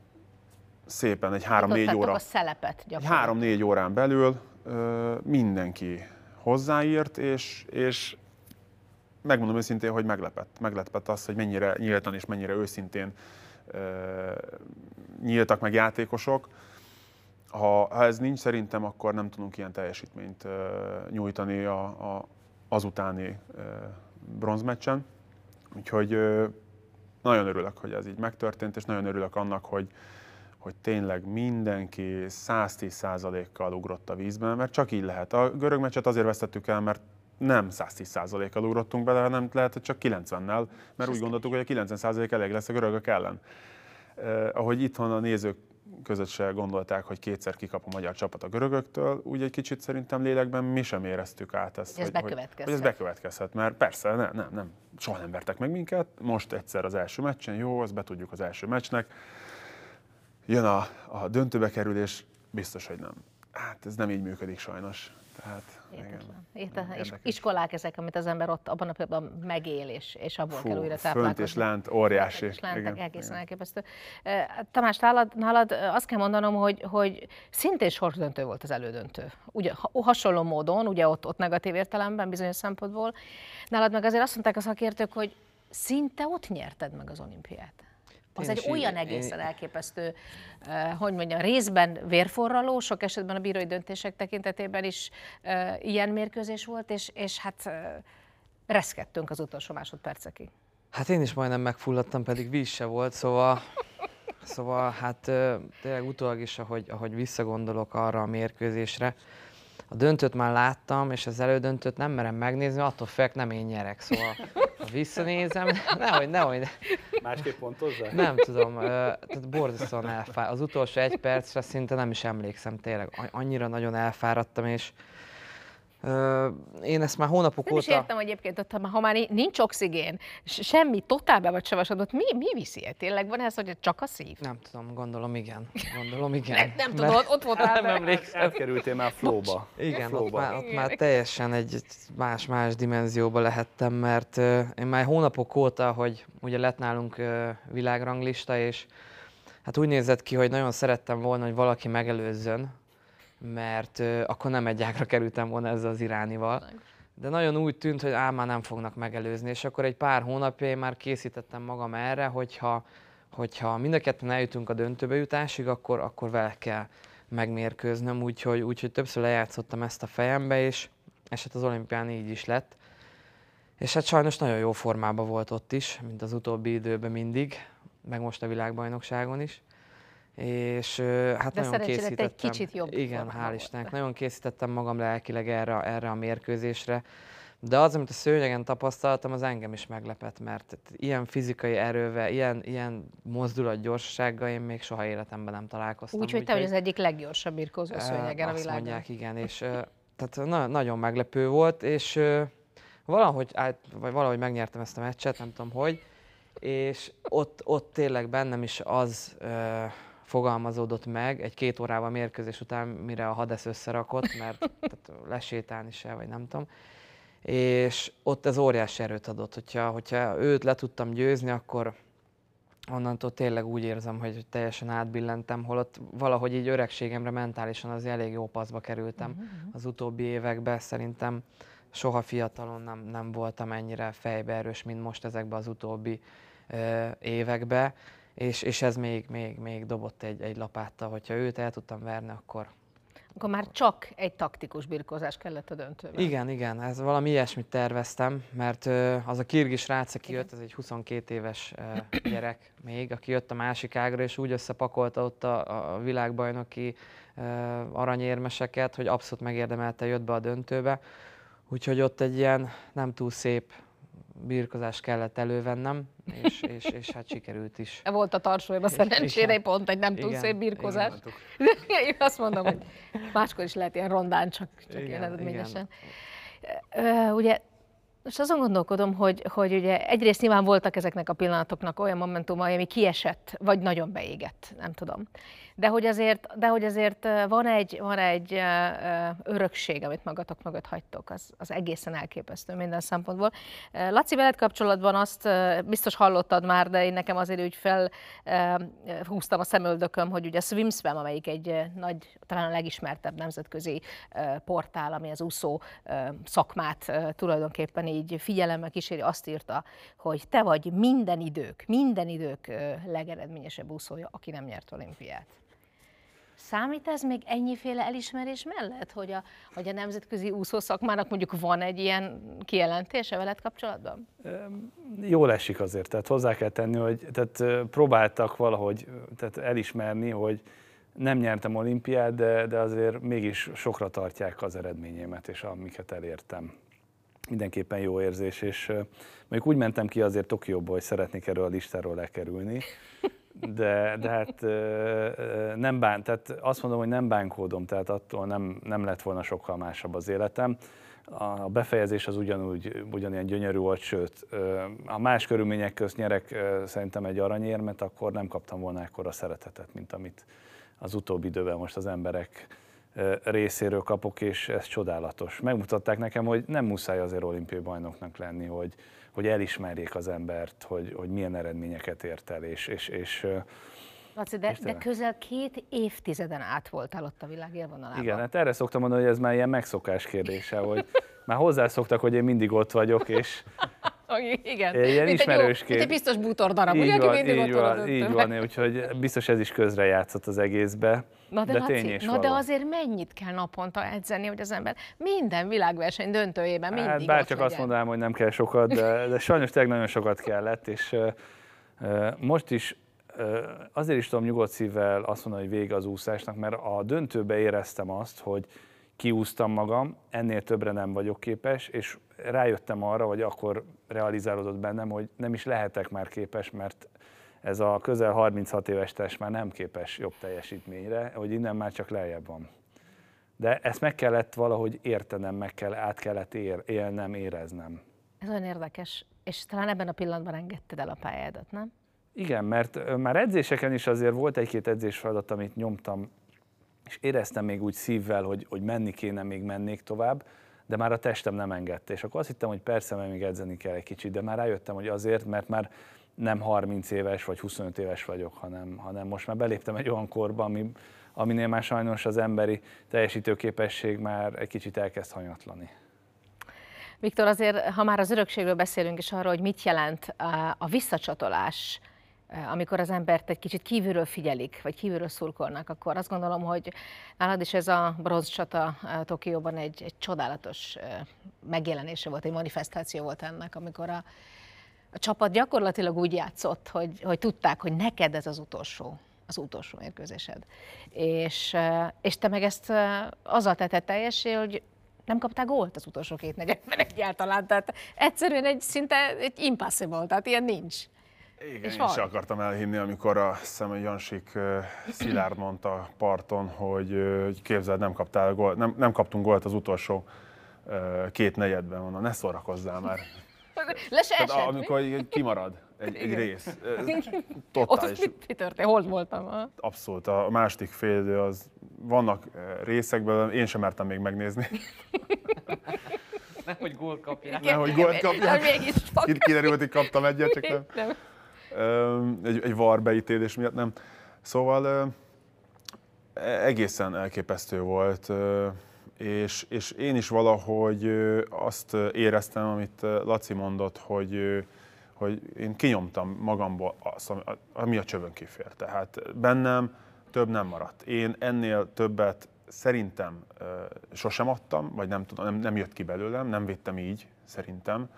szépen egy három-négy óra, a szelepet egy három-négy órán belül ö, mindenki hozzáírt, és, és megmondom őszintén, hogy meglepett. Meglepett az, hogy mennyire nyíltan és mennyire őszintén ö, nyíltak meg játékosok. Ha, ha ez nincs, szerintem akkor nem tudunk ilyen teljesítményt ö, nyújtani a, a, azutáni ö, bronzmeccsen. Úgyhogy ö, nagyon örülök, hogy ez így megtörtént, és nagyon örülök annak, hogy, hogy tényleg mindenki száz tíz százalékkal ugrott a vízben, mert csak így lehet. A görög meccset azért vesztettük el, mert nem száz tíz százalékkal ugrottunk bele, hanem lehet, hogy csak kilencvennel, mert úgy gondoltuk, hogy a kilencven százalék elég lesz a görögök ellen. Eh, ahogy itthon a nézők között se gondolták, hogy kétszer kikap a magyar csapat a görögöktől, úgy egy kicsit szerintem lélekben mi sem éreztük át ezt. Ez hogy, bekövetkezhet. Hogy ez bekövetkezhet, mert persze, nem, nem, nem, soha nem vertek meg minket, most egyszer az első meccsen, jó, azt betudjuk az első meccsnek, jön a, a döntőbe kerülés, biztos, hogy nem. Hát ez nem így működik sajnos. Tehát, Értetlen. Értetlen. És iskolák ezek, amit az ember ott abban a pillanatban megél, és, és abból Fú, kell újra fönt táplálkozni. és lent, óriási. Fönt és lent, Igen, egészen igen. elképesztő. Tamás, nálad, nálad azt kell mondanom, hogy, hogy szintén sorsdöntő volt az elődöntő. Ugye, hasonló módon, ugye ott, ott negatív értelemben bizonyos szempontból. Nálad meg azért azt mondták a szakértők, hogy szinte ott nyerted meg az olimpiát. Az egy olyan egészen elképesztő, uh, hogy mondjam, részben vérforraló, sok esetben a bírói döntések tekintetében is uh, ilyen mérkőzés volt, és, és hát uh, reszkedtünk az utolsó másodpercekig. Hát én is majdnem megfulladtam, pedig víz se volt, szóval, szóval hát uh, tényleg utólag is, ahogy, ahogy visszagondolok arra a mérkőzésre, a döntőt már láttam, és az elődöntőt nem merem megnézni, attól félek nem én nyerek, szóval ha visszanézem, nehogy, nehogy. Másképp pontozzák? Nem tudom, tehát borzasztóan elfáradt. Az utolsó egy percre szinte nem is emlékszem, tényleg annyira nagyon elfáradtam, és uh, én ezt már hónapok Nem óta... is értem, hogy egyébként, ott, ha már nincs oxigén, semmi, totál be vagy savasodott, mi, mi viszi? Tényleg van ez, hogy csak a szív? Nem tudom, gondolom igen. Gondolom igen. Nem, nem tudod, ott voltál. Nem emlékszem. Átkerültél már flowba. Igen, ott flowba. már, ott már teljesen egy más-más dimenzióba lehettem, mert uh, én már hónapok óta, hogy ugye lett nálunk uh, világranglista, és hát úgy nézett ki, hogy nagyon szerettem volna, hogy valaki megelőzzön, mert uh, akkor nem egy ágra kerültem volna ezzel az iránival. de nagyon úgy tűnt, hogy ám már nem fognak megelőzni, és akkor egy pár hónapja én már készítettem magam erre, hogyha, hogyha mind a ketten eljutunk a döntőbe jutásig, akkor, akkor vele kell megmérkőznöm, úgyhogy, úgyhogy többször lejátszottam ezt a fejembe, és, és hát az olimpián így is lett. És hát sajnos nagyon jó formában volt ott is, mint az utóbbi időben mindig, meg most a világbajnokságon is. És hát de nagyon készítettem. egy kicsit jobb. Igen, hál' Istennek. Nagyon készítettem magam lelkileg erre, erre a mérkőzésre. De az, amit a szőnyegen tapasztaltam, az engem is meglepett, mert ilyen fizikai erővel, ilyen, ilyen mozdulatgyorsasággal én még soha életemben nem találkoztam. Úgyhogy te vagy az egyik leggyorsabb birkózó szőnyegen a azt világon. mondják, igen, és tehát na, nagyon meglepő volt, és valahogy, át, vagy valahogy megnyertem ezt a meccset, nem tudom hogy, és ott, ott tényleg bennem is az ö, fogalmazódott meg egy két órával mérkőzés után, mire a Hades összerakott, mert tehát lesétálni se, vagy nem tudom. És ott ez óriási erőt adott, hogyha, hogyha őt le tudtam győzni, akkor onnantól tényleg úgy érzem, hogy teljesen átbillentem, holott valahogy így öregségemre mentálisan az elég jó paszba kerültem uh-huh. az utóbbi években. Szerintem soha fiatalon nem, nem voltam ennyire fejbe erős, mint most ezekben az utóbbi ö, években, és, és ez még, még, még dobott egy, egy lapáttal, hogyha őt el tudtam verni, akkor... Akkor már csak egy taktikus birkózás kellett a döntőben. Igen, igen, ez valami ilyesmit terveztem, mert ö, az a kirgiz srác, aki jött, ez egy huszonkét éves ö, gyerek még, aki jött a másik ágra, és úgy összepakolta ott a, a világbajnoki ö, aranyérmeseket, hogy abszolút megérdemelte, jött be a döntőbe. Úgyhogy ott egy ilyen nem túl szép birkozást kellett elővennem, és, és, és hát sikerült is. Volt a tarsójában szerencsére egy pont egy nem túl igen, szép birkozás. Igen. Én azt mondom, hogy máskor is lehet ilyen rondán, csak, csak ilyen eredményesen. Uh, ugye, most azon gondolkodom, hogy, hogy ugye egyrészt nyilván voltak ezeknek a pillanatoknak olyan momentumai, ami kiesett, vagy nagyon beégett, nem tudom. De hogy azért, de hogy azért van egy, van egy örökség, amit magatok mögött hagytok, az, az egészen elképesztő minden szempontból. Laci, veled kapcsolatban azt biztos hallottad már, de én nekem azért úgy felhúztam a szemöldököm, hogy ugye a SwimSwam, amelyik egy nagy, talán a legismertebb nemzetközi portál, ami az úszó szakmát tulajdonképpen így figyelemmel kíséri, azt írta, hogy te vagy minden idők, minden idők legeredményesebb úszója, aki nem nyert olimpiát. Számít ez még ennyiféle elismerés mellett, hogy a, hogy a nemzetközi úszószakmának mondjuk van egy ilyen kijelentése veled kapcsolatban? Jól esik azért, tehát hozzá kell tenni, hogy tehát próbáltak valahogy tehát elismerni, hogy nem nyertem olimpiát, de, de azért mégis sokra tartják az eredményemet és amiket elértem. Mindenképpen jó érzés, és mondjuk úgy mentem ki azért Tokióból, hogy szeretnék erről a listáról lekerülni. De, de hát nem bán, tehát azt mondom, hogy nem bánkódom, tehát attól nem, nem lett volna sokkal másabb az életem. A befejezés az ugyanúgy, ugyanilyen gyönyörű volt, sőt, ha más körülmények közt nyerek szerintem egy aranyérmet, akkor nem kaptam volna ekkora szeretetet, mint amit az utóbbi időben most az emberek részéről kapok, és ez csodálatos. Megmutatták nekem, hogy nem muszáj azért olimpiai bajnoknak lenni, hogy, hogy elismerjék az embert, hogy, hogy milyen eredményeket ért el, és, és, és Laci, de, de közel két évtizeden át voltál ott a világ élvonalában. Igen, hát erre szoktam mondani, hogy ez már ilyen megszokás kérdése, hogy már hozzászoktak, hogy én mindig ott vagyok, és igen, ilyen mint, ismerősként. egy jó, mint egy biztos bútordarab, így ugye, van, aki mindig így ott van, így van, úgyhogy biztos ez is közrejátszott az egészbe. Na de, de Laci, tény és na való. de azért mennyit kell naponta edzeni, hogy az ember minden világverseny döntőjében mindig hát bár ott csak legyen. azt mondanám, hogy nem kell sokat, de, de sajnos tényleg nagyon sokat kellett, és uh, uh, most is uh, azért is tudom nyugodt szívvel azt mondani, hogy vége az úszásnak, mert a döntőbe éreztem azt, hogy kiúztam magam, ennél többre nem vagyok képes, és rájöttem arra, vagy akkor realizálódott bennem, hogy nem is lehetek már képes, mert ez a közel harminchat éves test már nem képes jobb teljesítményre, hogy innen már csak lejjebb van. De ezt meg kellett valahogy értenem, meg kell, át kellett ér, élnem, éreznem. Ez olyan érdekes, és talán ebben a pillanatban engedted el a pályádat, nem? Igen, mert már edzéseken is azért volt egy-két edzésfeladat, amit nyomtam, és éreztem még úgy szívvel, hogy, hogy menni kéne, még mennék tovább, de már a testem nem engedte. És akkor azt hittem, hogy persze, mert még edzeni kell egy kicsit, de már rájöttem, hogy azért, mert már nem harminc éves vagy huszonöt éves vagyok, hanem, hanem most már beléptem egy olyan korba, ami, aminél már sajnos az emberi teljesítőképesség már egy kicsit elkezd hanyatlani. Viktor, azért, ha már az örökségről beszélünk, és arról, hogy mit jelent a visszacsatolás, amikor az embert egy kicsit kívülről figyelik, vagy kívülről szurkolnak, akkor azt gondolom, hogy nálad is ez a bronzcsata Tokióban egy, egy csodálatos megjelenése volt, egy manifestáció volt ennek, amikor a, a csapat gyakorlatilag úgy játszott, hogy, hogy tudták, hogy neked ez az utolsó, az utolsó mérkőzésed. És, és te meg ezt azzal tetted teljessé, hogy nem kaptál gólt az utolsó két negyedben egyáltalán, tehát egyszerűen egy szinte egy impossible, tehát ilyen nincs. Igen, és én van. sem akartam elhinni, amikor a Szemely Jansik uh, Szilárd mondta parton, hogy, uh, hogy képzeld, nem, kaptál gólt, nem, nem kaptunk gólt az utolsó uh, két negyedben, mondom, ne szórakozzál már. Le se Tehát, esett, amikor így kimarad egy, egy rész. Ott Totális. mit, mi történt? Hol voltam? Abszolút. A második fél idő az vannak részekből, én sem mertem még megnézni. Nehogy gólt kapják. Nehogy gólt kapják. Mégis Itt kiderült, hogy kaptam egyet, csak nem. nem. Egy, egy var beítélés miatt nem. Szóval egészen elképesztő volt, és, és én is valahogy azt éreztem, amit Laci mondott, hogy, hogy én kinyomtam magamból azt, ami a csövön kifér. Tehát bennem több nem maradt. Én ennél többet szerintem sosem adtam, vagy nem tudom, nem, nem jött ki belőlem, nem védtem így, szerintem.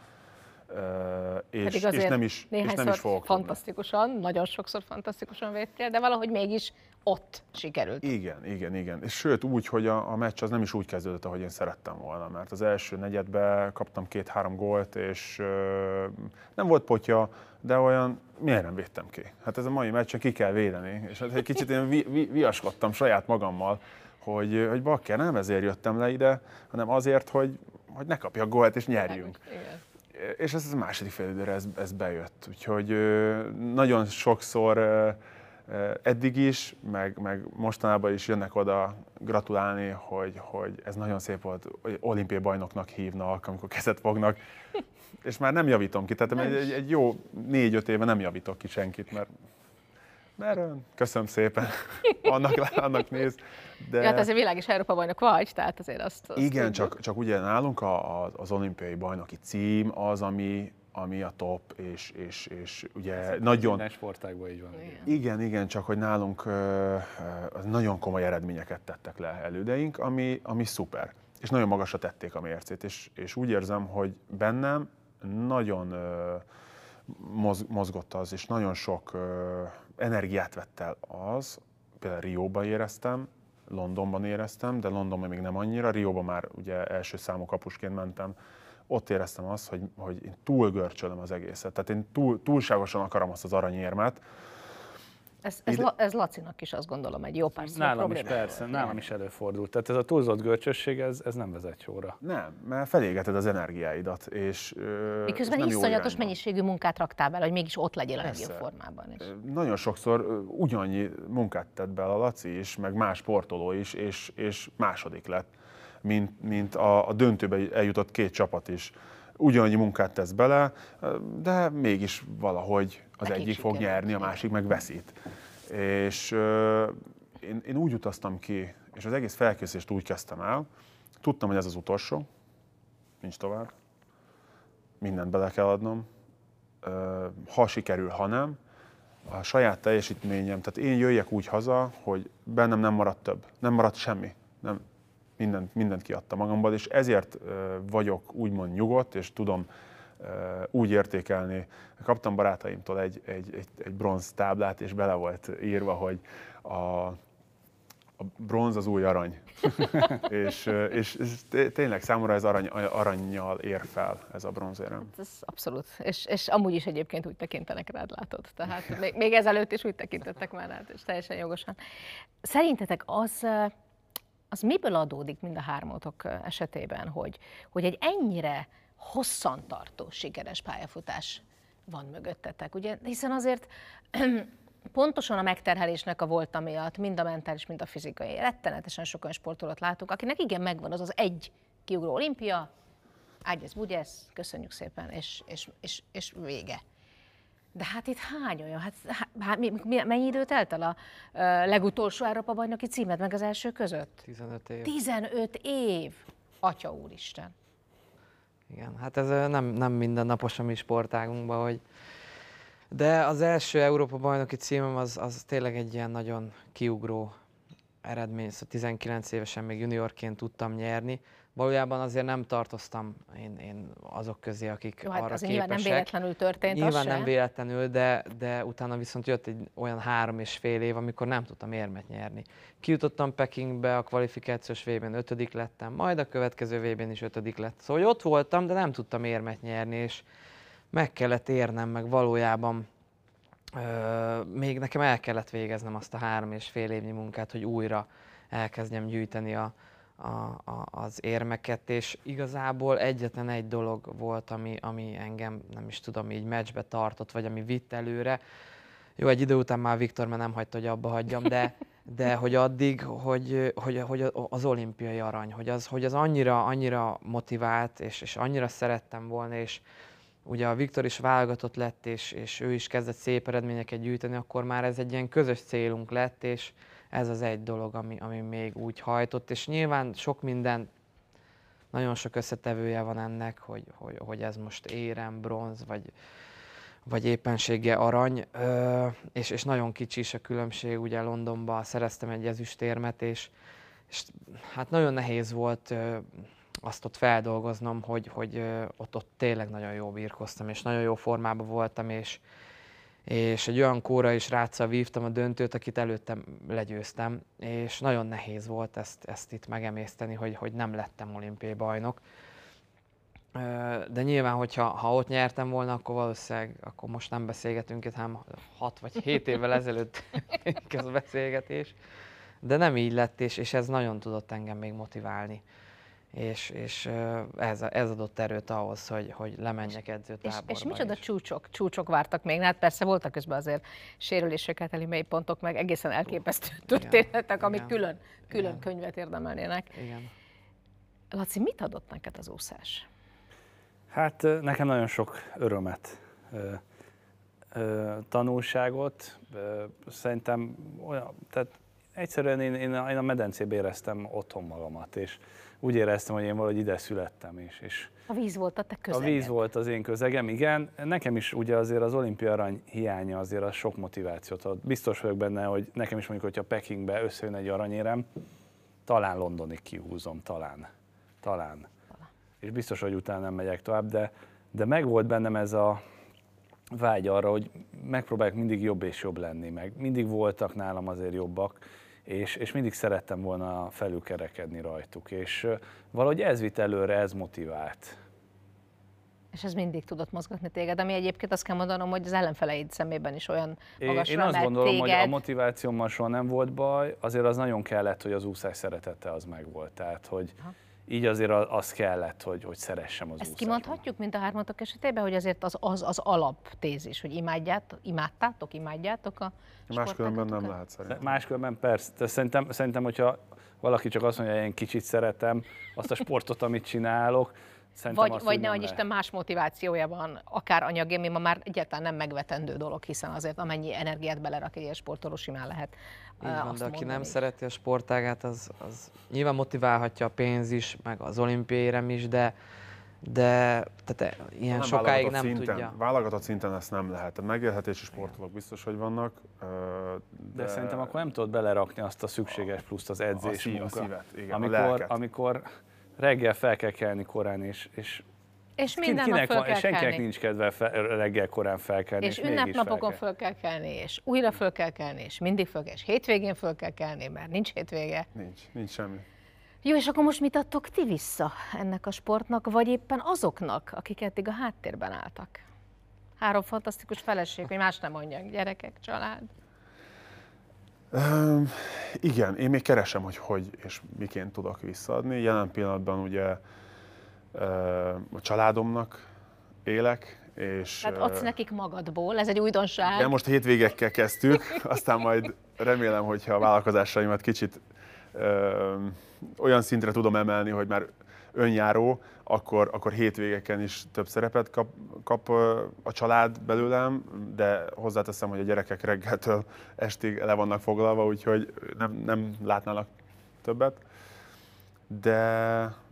Uh, és, és nem is, és nem is fogok fantasztikusan, tudni. Nagyon sokszor fantasztikusan védtél, de valahogy mégis ott sikerült. Igen, igen, igen. És sőt úgy, hogy a, a meccs az nem is úgy kezdődött, ahogy én szerettem volna, mert az első negyedben kaptam két-három gólt, és uh, nem volt potya, de olyan, miért nem védtem ki? Hát ez a mai meccsen ki kell védeni, és hát egy kicsit én vi, vi, viaskodtam saját magammal, hogy, hogy bakker, nem ezért jöttem le ide, hanem azért, hogy, hogy ne kapja gólt és nyerjünk. Igen. És ez a második félidőre ez, ez bejött. Úgyhogy nagyon sokszor eddig is, meg, meg mostanában is jönnek oda gratulálni, hogy, hogy ez nagyon szép volt, hogy olimpiai bajnoknak hívnak, amikor kezet fognak. És már nem javítom ki, tehát egy, egy jó négy-öt éve nem javítok ki senkit, mert, mert köszönöm szépen, annak, annak néz. De... Ja, hát azért világ és Európa bajnok vagy, tehát azért azt... azt igen, csak, csak ugye nálunk a, a, az olimpiai bajnoki cím az, ami, ami a top, és, és, és ugye ez nagyon... Minden sportágban így van. Igen. Igen, igen, csak hogy nálunk uh, uh, nagyon komoly eredményeket tettek le elődeink, ami, ami szuper. És nagyon magasra tették a mércét, és, és úgy érzem, hogy bennem nagyon uh, moz, mozgott az, és nagyon sok uh, energiát vett el az, például Rióban éreztem, Londonban éreztem, de Londonban még nem annyira, Rióban már ugye első számú kapusként mentem, ott éreztem azt, hogy, hogy én túl görcsölöm az egészet, tehát én túl, túlságosan akarom azt az aranyérmet. Ez, ez, Ide... ez Lacinak is azt gondolom egy jó pár szó Nálam is persze, nálam is előfordult. Tehát ez a túlzott görcsösség, ez, ez nem vezet jóra. Nem, mert felégeted az energiáidat, és miközben iszonyatos mennyiségű munkát raktál bele, hogy mégis ott legyél a legjobb formában is. Nagyon sokszor ugyannyi munkát tett bele a Laci is, meg más sportoló is, és, és második lett, mint, mint a, a döntőbe eljutott két csapat is. Ugyannyi munkát tesz bele, de mégis valahogy az Nekik egyik fog nyerni, a másik meg veszít. És uh, én, én úgy utaztam ki, és az egész felkészülést úgy kezdtem el, tudtam, hogy ez az utolsó, nincs tovább, mindent bele kell adnom, uh, ha sikerül, ha nem, a saját teljesítményem, tehát én jöjjek úgy haza, hogy bennem nem maradt több, nem maradt semmi, nem, mindent, mindent kiadtam magamból, és ezért uh, vagyok úgymond nyugodt, és tudom uh, úgy értékelni. Kaptam barátaimtól egy, egy, egy, egy bronz táblát, és bele volt írva, hogy a, a bronz az új arany. és, és, és tényleg számomra ez arany, arannyal ér fel, ez a bronzérem. Ez abszolút. És, és amúgy is egyébként úgy tekintenek rád, látod. Tehát még, még ezelőtt is úgy tekintettek már rád, és teljesen jogosan. Szerintetek az... Az miből adódik mind a hármatok esetében, hogy, hogy egy ennyire hosszantartó, sikeres pályafutás van mögöttetek? Ugye, hiszen azért pontosan a megterhelésnek a volta miatt, mind a mentális, mind a fizikai, rettenetesen sok olyan sportolót látunk, akinek igen megvan az az egy kiugró olimpia, ágyesz, bugyesz, köszönjük szépen, és, és, és, és vége. De hát itt hány olyan? Hát, hát mennyi időt telt el a uh, legutolsó Európa-bajnoki címed meg az első között? tizenöt év. tizenöt év! Atya úristen! Igen, hát ez nem, nem mindennapos a mi sportágunkban, hogy... De az első Európa-bajnoki címem az, az tényleg egy ilyen nagyon kiugró eredmény, szóval tizenkilenc évesen még juniorként tudtam nyerni. Valójában azért nem tartoztam én, én azok közé, akik Jó, hát arra azért képesek. Nyilván nem véletlenül történt Nyilván az nem se. véletlenül, de, de utána viszont jött egy olyan három és fél év, amikor nem tudtam érmet nyerni. Kijutottam Pekingbe, a kvalifikációs vé bén ötödik lettem, majd a következő vé bén is ötödik lett. Szóval ott voltam, de nem tudtam érmet nyerni, és meg kellett érnem, meg valójában euh, még nekem el kellett végeznem azt a három és fél évnyi munkát, hogy újra elkezdjem gyűjteni a A, a, az érmeket, és igazából egyetlen egy dolog volt, ami, ami engem, nem is tudom, így meccsbe tartott, vagy ami vitt előre. Jó, egy idő után már Viktor már nem hagyta, hogy abba hagyjam, de, de hogy addig, hogy, hogy, hogy az olimpiai arany, hogy az, hogy az annyira, annyira motivált, és, és annyira szerettem volna, és ugye a Viktor is válogatott lett, és, és ő is kezdett szép eredményeket gyűjteni, akkor már ez egy ilyen közös célunk lett, és ez az egy dolog, ami, ami még úgy hajtott, és nyilván sok minden, nagyon sok összetevője van ennek, hogy, hogy, hogy ez most érem, bronz, vagy, vagy éppenséggel arany, Ö, és, és nagyon kicsi is a különbség, ugye Londonban szereztem egy ezüstérmet, és, és hát nagyon nehéz volt ö, azt ott feldolgoznom, hogy, hogy ö, ott, ott tényleg nagyon jól birkoztam, és nagyon jó formában voltam, és és egy olyan kórai sráccal vívtam a döntőt, akit előttem legyőztem, és nagyon nehéz volt ezt, ezt itt megemészteni, hogy, hogy nem lettem olimpiai bajnok. De nyilván, hogyha ha ott nyertem volna, akkor valószínűleg akkor most nem beszélgetünk itt, hanem hat vagy hét évvel ezelőtt ez a beszélgetés. De nem így lett, és, és ez nagyon tudott engem még motiválni. És, és ez, ez adott erőt ahhoz, hogy, hogy lemenjek edzőtáborba. És, és micsoda csúcsok, csúcsok vártak még? Hát persze voltak közben azért sérüléseket, eli mélypontok, meg egészen elképesztő történetek, amik igen, külön, külön igen. könyvet érdemelnének. Igen. Laci, mit adott neked az úszás? Hát nekem nagyon sok örömet, ö, ö, tanulságot. Ö, szerintem olyan, tehát egyszerűen én, én, a, én a medencében éreztem otthon magamat, és úgy éreztem, hogy én valahogy ide születtem is. És A víz volt a te közeged. a víz volt az én közegem, igen. Nekem is ugye azért az olimpia arany hiánya azért az sok motivációt ad. Biztos vagyok benne, hogy nekem is mondjuk, hogyha Pekingbe összejön egy aranyérem, talán Londonig kihúzom, talán. Talán. És biztos, hogy utána nem megyek tovább, de, de megvolt bennem ez a vágy arra, hogy megpróbáljuk mindig jobb és jobb lenni, meg mindig voltak nálam azért jobbak, és, és mindig szerettem volna felülkerekedni rajtuk, és valahogy ez vitt előre, ez motivált. És ez mindig tudott mozgatni téged, ami egyébként azt kell mondanom, hogy az ellenfeleid szemében is olyan magasra Én azt emelt gondolom, téged. hogy a motivációmmal soha nem volt baj, azért az nagyon kellett, hogy az úszás szeretete az megvolt, tehát hogy Aha. így azért az kellett, hogy, hogy szeressem az Ezt úszást. kimondhatjuk, mint a hármatok esetében, hogy azért az az, az alaptézis, hogy imádját, imádtátok, imádjátok a Máskülönben nem sportágatokat? lehet szerintem. Máskülönben persze, de szerintem, szerintem, hogyha valaki csak azt mondja, hogy én kicsit szeretem azt a sportot, amit csinálok, szerintem Vagy, azt vagy úgy ne, nem hogy lehet. Isten más motivációja van, akár anyagi, ami ma már egyáltalán nem megvetendő dolog, hiszen azért amennyi energiát belerak egy ilyen sportoló, simán lehet Így uh, van, azt de aki mondani. nem szereti a sportágát, az, az nyilván motiválhatja a pénz is, meg az olimpiai érem is, de, de tehát ilyen Nem sokáig válogatott nem szinten, tudja. Válogatott szinten ezt nem lehet. Tehát megélhetési sportolók biztos, hogy vannak. ö, De, de szerintem akkor nem tudod belerakni azt a szükséges pluszt az edzés a, szív, a munka. szívet, igen, amikor, a lelket. amikor reggel fel kell kelni korán, és, és És kin- minden nap kinek föl van, kell senkinek kelni. nincs kedve fel, reggel korán felkelni, És és, mégis ünnepnapokon fel kell. föl kell kelni, és újra föl kell kelni, és mindig föl kell, és hétvégén föl kell kelni, mert nincs hétvége. Nincs, nincs semmi. Jó, és akkor most mit adtok ti vissza ennek a sportnak, vagy éppen azoknak, akik eddig a háttérben álltak? Három fantasztikus feleség, hogy más nem mondják, gyerekek, család. Um, igen, én még keresem, hogy hogy és miként tudok visszaadni. Jelen pillanatban ugye uh, a családomnak élek, és... Tehát adsz nekik magadból, ez egy újdonság. Igen, most hétvégekkel kezdtük, aztán majd remélem, hogyha a vállalkozásaimat kicsit ö, olyan szintre tudom emelni, hogy már önjáró, akkor, akkor hétvégeken is több szerepet kap, kap a család belőlem, de hozzáteszem, hogy a gyerekek reggeltől estig le vannak foglalva, úgyhogy nem, nem látnának többet. De,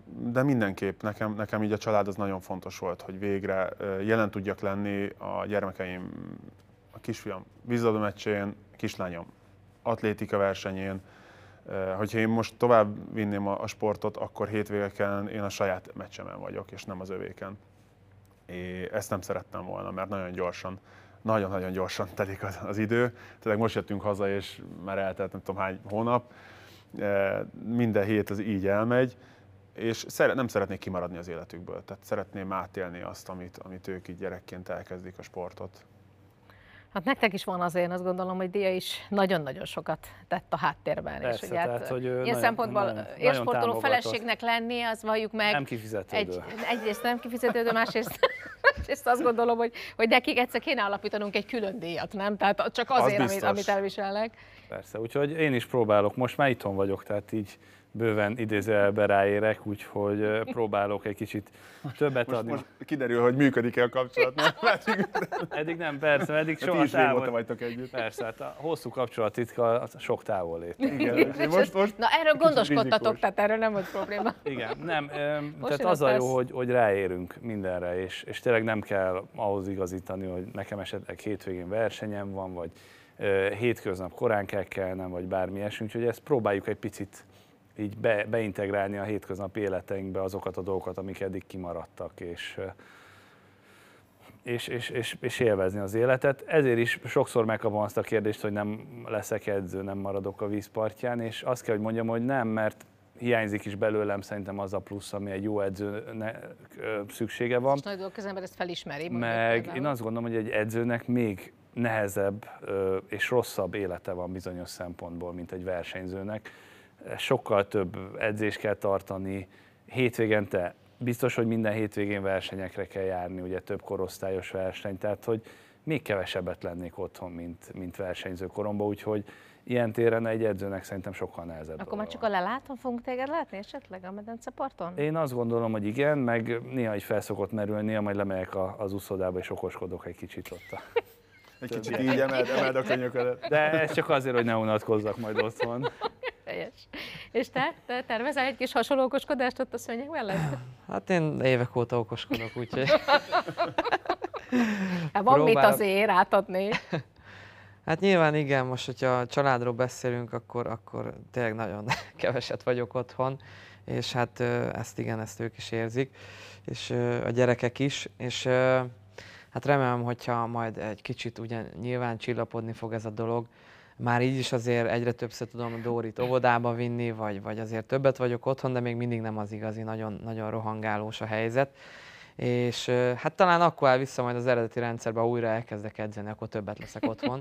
de mindenképp nekem, nekem így a család az nagyon fontos volt, hogy végre jelen tudjak lenni a gyermekeim, a kisfiam vízilabda meccsén, kislányom atlétika versenyén. Hogyha én most tovább vinném a sportot, akkor hétvégeken én a saját meccsemen vagyok, és nem az övéken. És ezt nem szerettem volna, mert nagyon gyorsan, nagyon-nagyon gyorsan telik az, az idő. Tehát most jöttünk haza, és már eltelt nem tudom hány hónap. Minden hét az így elmegy, és szeret, nem szeretnék kimaradni az életükből. Tehát szeretném átélni azt, amit, amit ők így gyerekként elkezdik, a sportot. Hát nektek is van azért, azt gondolom, hogy Dia is nagyon-nagyon sokat tett a háttérben. Persze, és ugye hát, tehát, hogy ilyen nagyon, szempontból nagyon, élsportoló nagyon feleségnek lenni, az valljuk meg. Nem kifizetődő. Egy, egyrészt nem kifizetődő, másrészt, másrészt azt gondolom, hogy, hogy nekik egyszer kéne alapítanunk egy külön díjat, nem? Tehát csak azért, az amit, amit elviselnek. Persze, úgyhogy én is próbálok, most már itthon vagyok, tehát így bőven idézőjelbe ráérek, úgyhogy próbálok egy kicsit többet most, adni. Most kiderül, hogy működik-e a kapcsolat, nem? Eddig nem, persze, eddig soha ti is távol. régóta vagytok együtt. Persze, hát a hosszú kapcsolat titka sok távol Igen, most, most Na erről gondoskodtatok, rizikós. tehát erről nem volt probléma. Igen, nem, öm, tehát jön az a a jó, tesz. hogy, hogy ráérünk mindenre, és, és tényleg nem kell ahhoz igazítani, hogy nekem esetleg hétvégén versenyem van, vagy ö, hétköznap korán kell kelnem, vagy bármi esünk, úgyhogy ezt próbáljuk egy picit így be, beintegrálni a hétköznapi életeinkbe azokat a dolgokat, amik eddig kimaradtak, és, és, és, és, és élvezni az életet. Ezért is sokszor megkapom azt a kérdést, hogy nem leszek edző, nem maradok a vízpartján, és azt kell, hogy mondjam, hogy nem, mert hiányzik is belőlem szerintem az a plusz, ami egy jó edzőnek szüksége van. És nagy dolgok, az ember ezt felismeri. Meg én azt gondolom, hogy egy edzőnek még nehezebb és rosszabb élete van bizonyos szempontból, mint egy versenyzőnek. Sokkal több edzést kell tartani, hétvégente biztos, hogy minden hétvégén versenyekre kell járni, ugye több korosztályos verseny, tehát hogy még kevesebbet lennék otthon, mint, mint versenyző koromban, úgyhogy ilyen téren egy edzőnek szerintem sokkal nehezebb. Akkor már csak a leláton fogunk téged látni esetleg a medenceparton? Én azt gondolom, hogy igen, meg néha így felszokott merülni, néha majd lemegyek a, az úszodába és okoskodok egy kicsit ott. egy kicsit így emeld, emeld a könyöködet. De ez csak azért, hogy ne unatkozzak majd otthon. Helyes. És te? Te tervezel egy kis hasonló okoskodást ott a szőnyeg mellett? Hát én évek óta okoskodok, úgyhogy... Hát van mit Próbál- azért átadni. Hát nyilván igen, most, hogyha a családról beszélünk, akkor, akkor tényleg nagyon keveset vagyok otthon, és hát ö, ezt igen, ezt ők is érzik, és ö, a gyerekek is, és ö, hát remélem, hogyha majd egy kicsit ugye nyilván csillapodni fog ez a dolog, már így is azért egyre többször tudom a Dórit óvodába vinni, vagy, vagy azért többet vagyok otthon, de még mindig nem az igazi, nagyon, nagyon rohangálós a helyzet. És ö, hát talán akkor áll vissza majd az eredeti rendszerbe, ha újra elkezdek edzeni, akkor többet leszek otthon.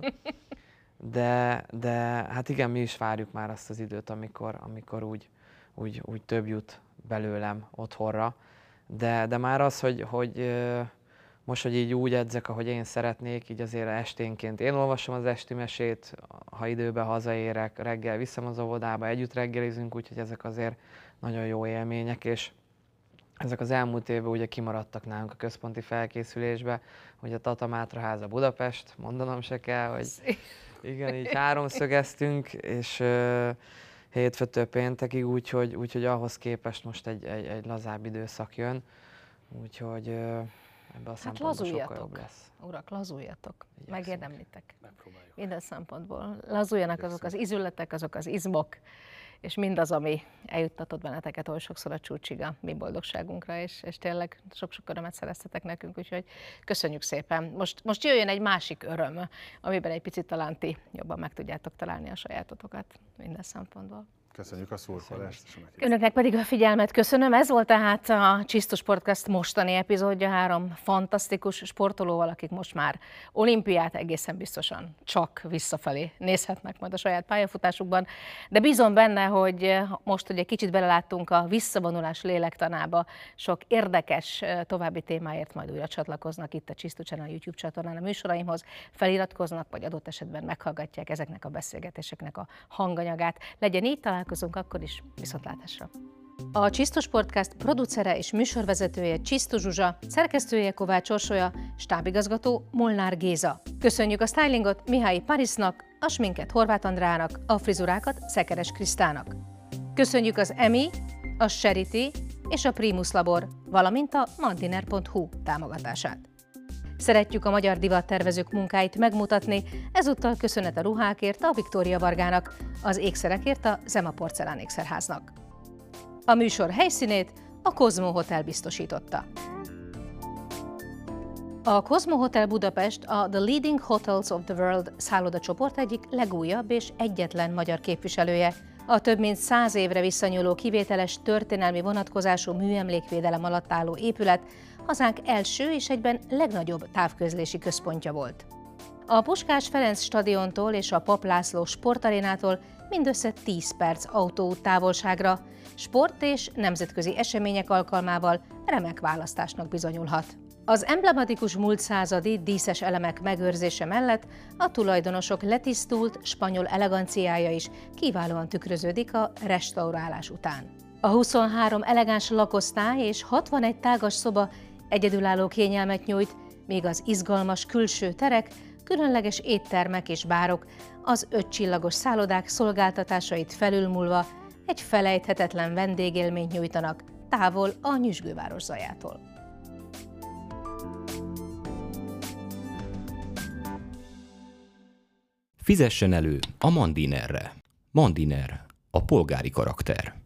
De, de hát igen, mi is várjuk már azt az időt, amikor, amikor úgy, úgy, úgy több jut belőlem otthonra. De, de már az, hogy, hogy ö, most, hogy így úgy edzek, ahogy én szeretnék, így azért esténként én olvasom az esti mesét, ha időben hazaérek, reggel viszem az óvodába, együtt reggelizünk, úgyhogy ezek azért nagyon jó élmények, és ezek az elmúlt évben ugye kimaradtak nálunk a központi felkészülésbe, hogy a Tata Mátraháza Budapest, mondanom se kell, hogy igen, így háromszögeztünk, és uh, hétfőtől péntekig, úgyhogy, úgyhogy ahhoz képest most egy, egy, egy lazább időszak jön, úgyhogy uh, ebben a Hát szempontból sokkal jobb lazuljatok, lesz. urak, lazuljatok, Igyekszünk. megérdemlitek. Megpróbáljuk. Minden szempontból. Lazuljanak azok az izületek, azok az izmok, és mindaz, ami eljuttatott benneteket oly sokszor a csúcsig a mi boldogságunkra, és, és tényleg sok-sok örömet szereztetek nekünk, úgyhogy köszönjük szépen. Most, most jöjjön egy másik öröm, amiben egy picit talán ti jobban meg tudjátok találni a sajátotokat minden szempontból. Köszönjük a szurkolást. és a meghívást. Önöknek pedig a figyelmet köszönöm. Ez volt tehát a Csisztus Podcast mostani epizódja három fantasztikus sportolóval, akik most már olimpiát egészen biztosan csak visszafelé nézhetnek majd a saját pályafutásukban. De bízom benne, hogy most, hogy egy kicsit beleláttunk a visszavonulás lélektanába, sok érdekes további témáért majd újra csatlakoznak itt a Csisztus Channel YouTube csatornán a műsoraimhoz, feliratkoznak, vagy adott esetben meghallgatják ezeknek a beszélgetéseknek a hanganyagát. Legyen így, találkozunk akkor is, viszontlátásra! A Csisztus Podcast producere és műsorvezetője Csisztus Zsuzsa, szerkesztője Kovács Orsolya, stábigazgató Molnár Géza. Köszönjük a stylingot Mihály Parisnak, a sminket Horváth Andrának, a frizurákat Szekeres Krisztának. Köszönjük az Emi, a Charity, és a Primus Labor, valamint a mandiner pont hu támogatását. Szeretjük a magyar divattervezők munkáit megmutatni, ezúttal köszönet a ruhákért a Viktória Vargának, az ékszerekért a Zema Porcelán Ékszerháznak. A műsor helyszínét a Cosmo Hotel biztosította. A Cosmo Hotel Budapest a The Leading Hotels of the World szállodacsoport egyik legújabb és egyetlen magyar képviselője. A több mint száz évre visszanyúló kivételes történelmi vonatkozású műemlékvédelem alatt álló épület hazánk első és egyben legnagyobb távközlési központja volt. A Puskás Ferenc stadiontól és a Papp László sportarénától mindössze tíz perc autóút távolságra, sport és nemzetközi események alkalmával remek választásnak bizonyulhat. Az emblematikus múltszázadi díszes elemek megőrzése mellett a tulajdonosok letisztult spanyol eleganciája is kiválóan tükröződik a restaurálás után. A huszonhárom elegáns lakosztály és hatvanegy tágas szoba egyedülálló kényelmet nyújt, míg az izgalmas külső terek, különleges éttermek és bárok az ötcsillagos szállodák szolgáltatásait felülmúlva egy felejthetetlen vendégélményt nyújtanak távol a nyüzsgőváros zajától. Fizessen elő a Mandinerre. Mandiner, a polgári karakter.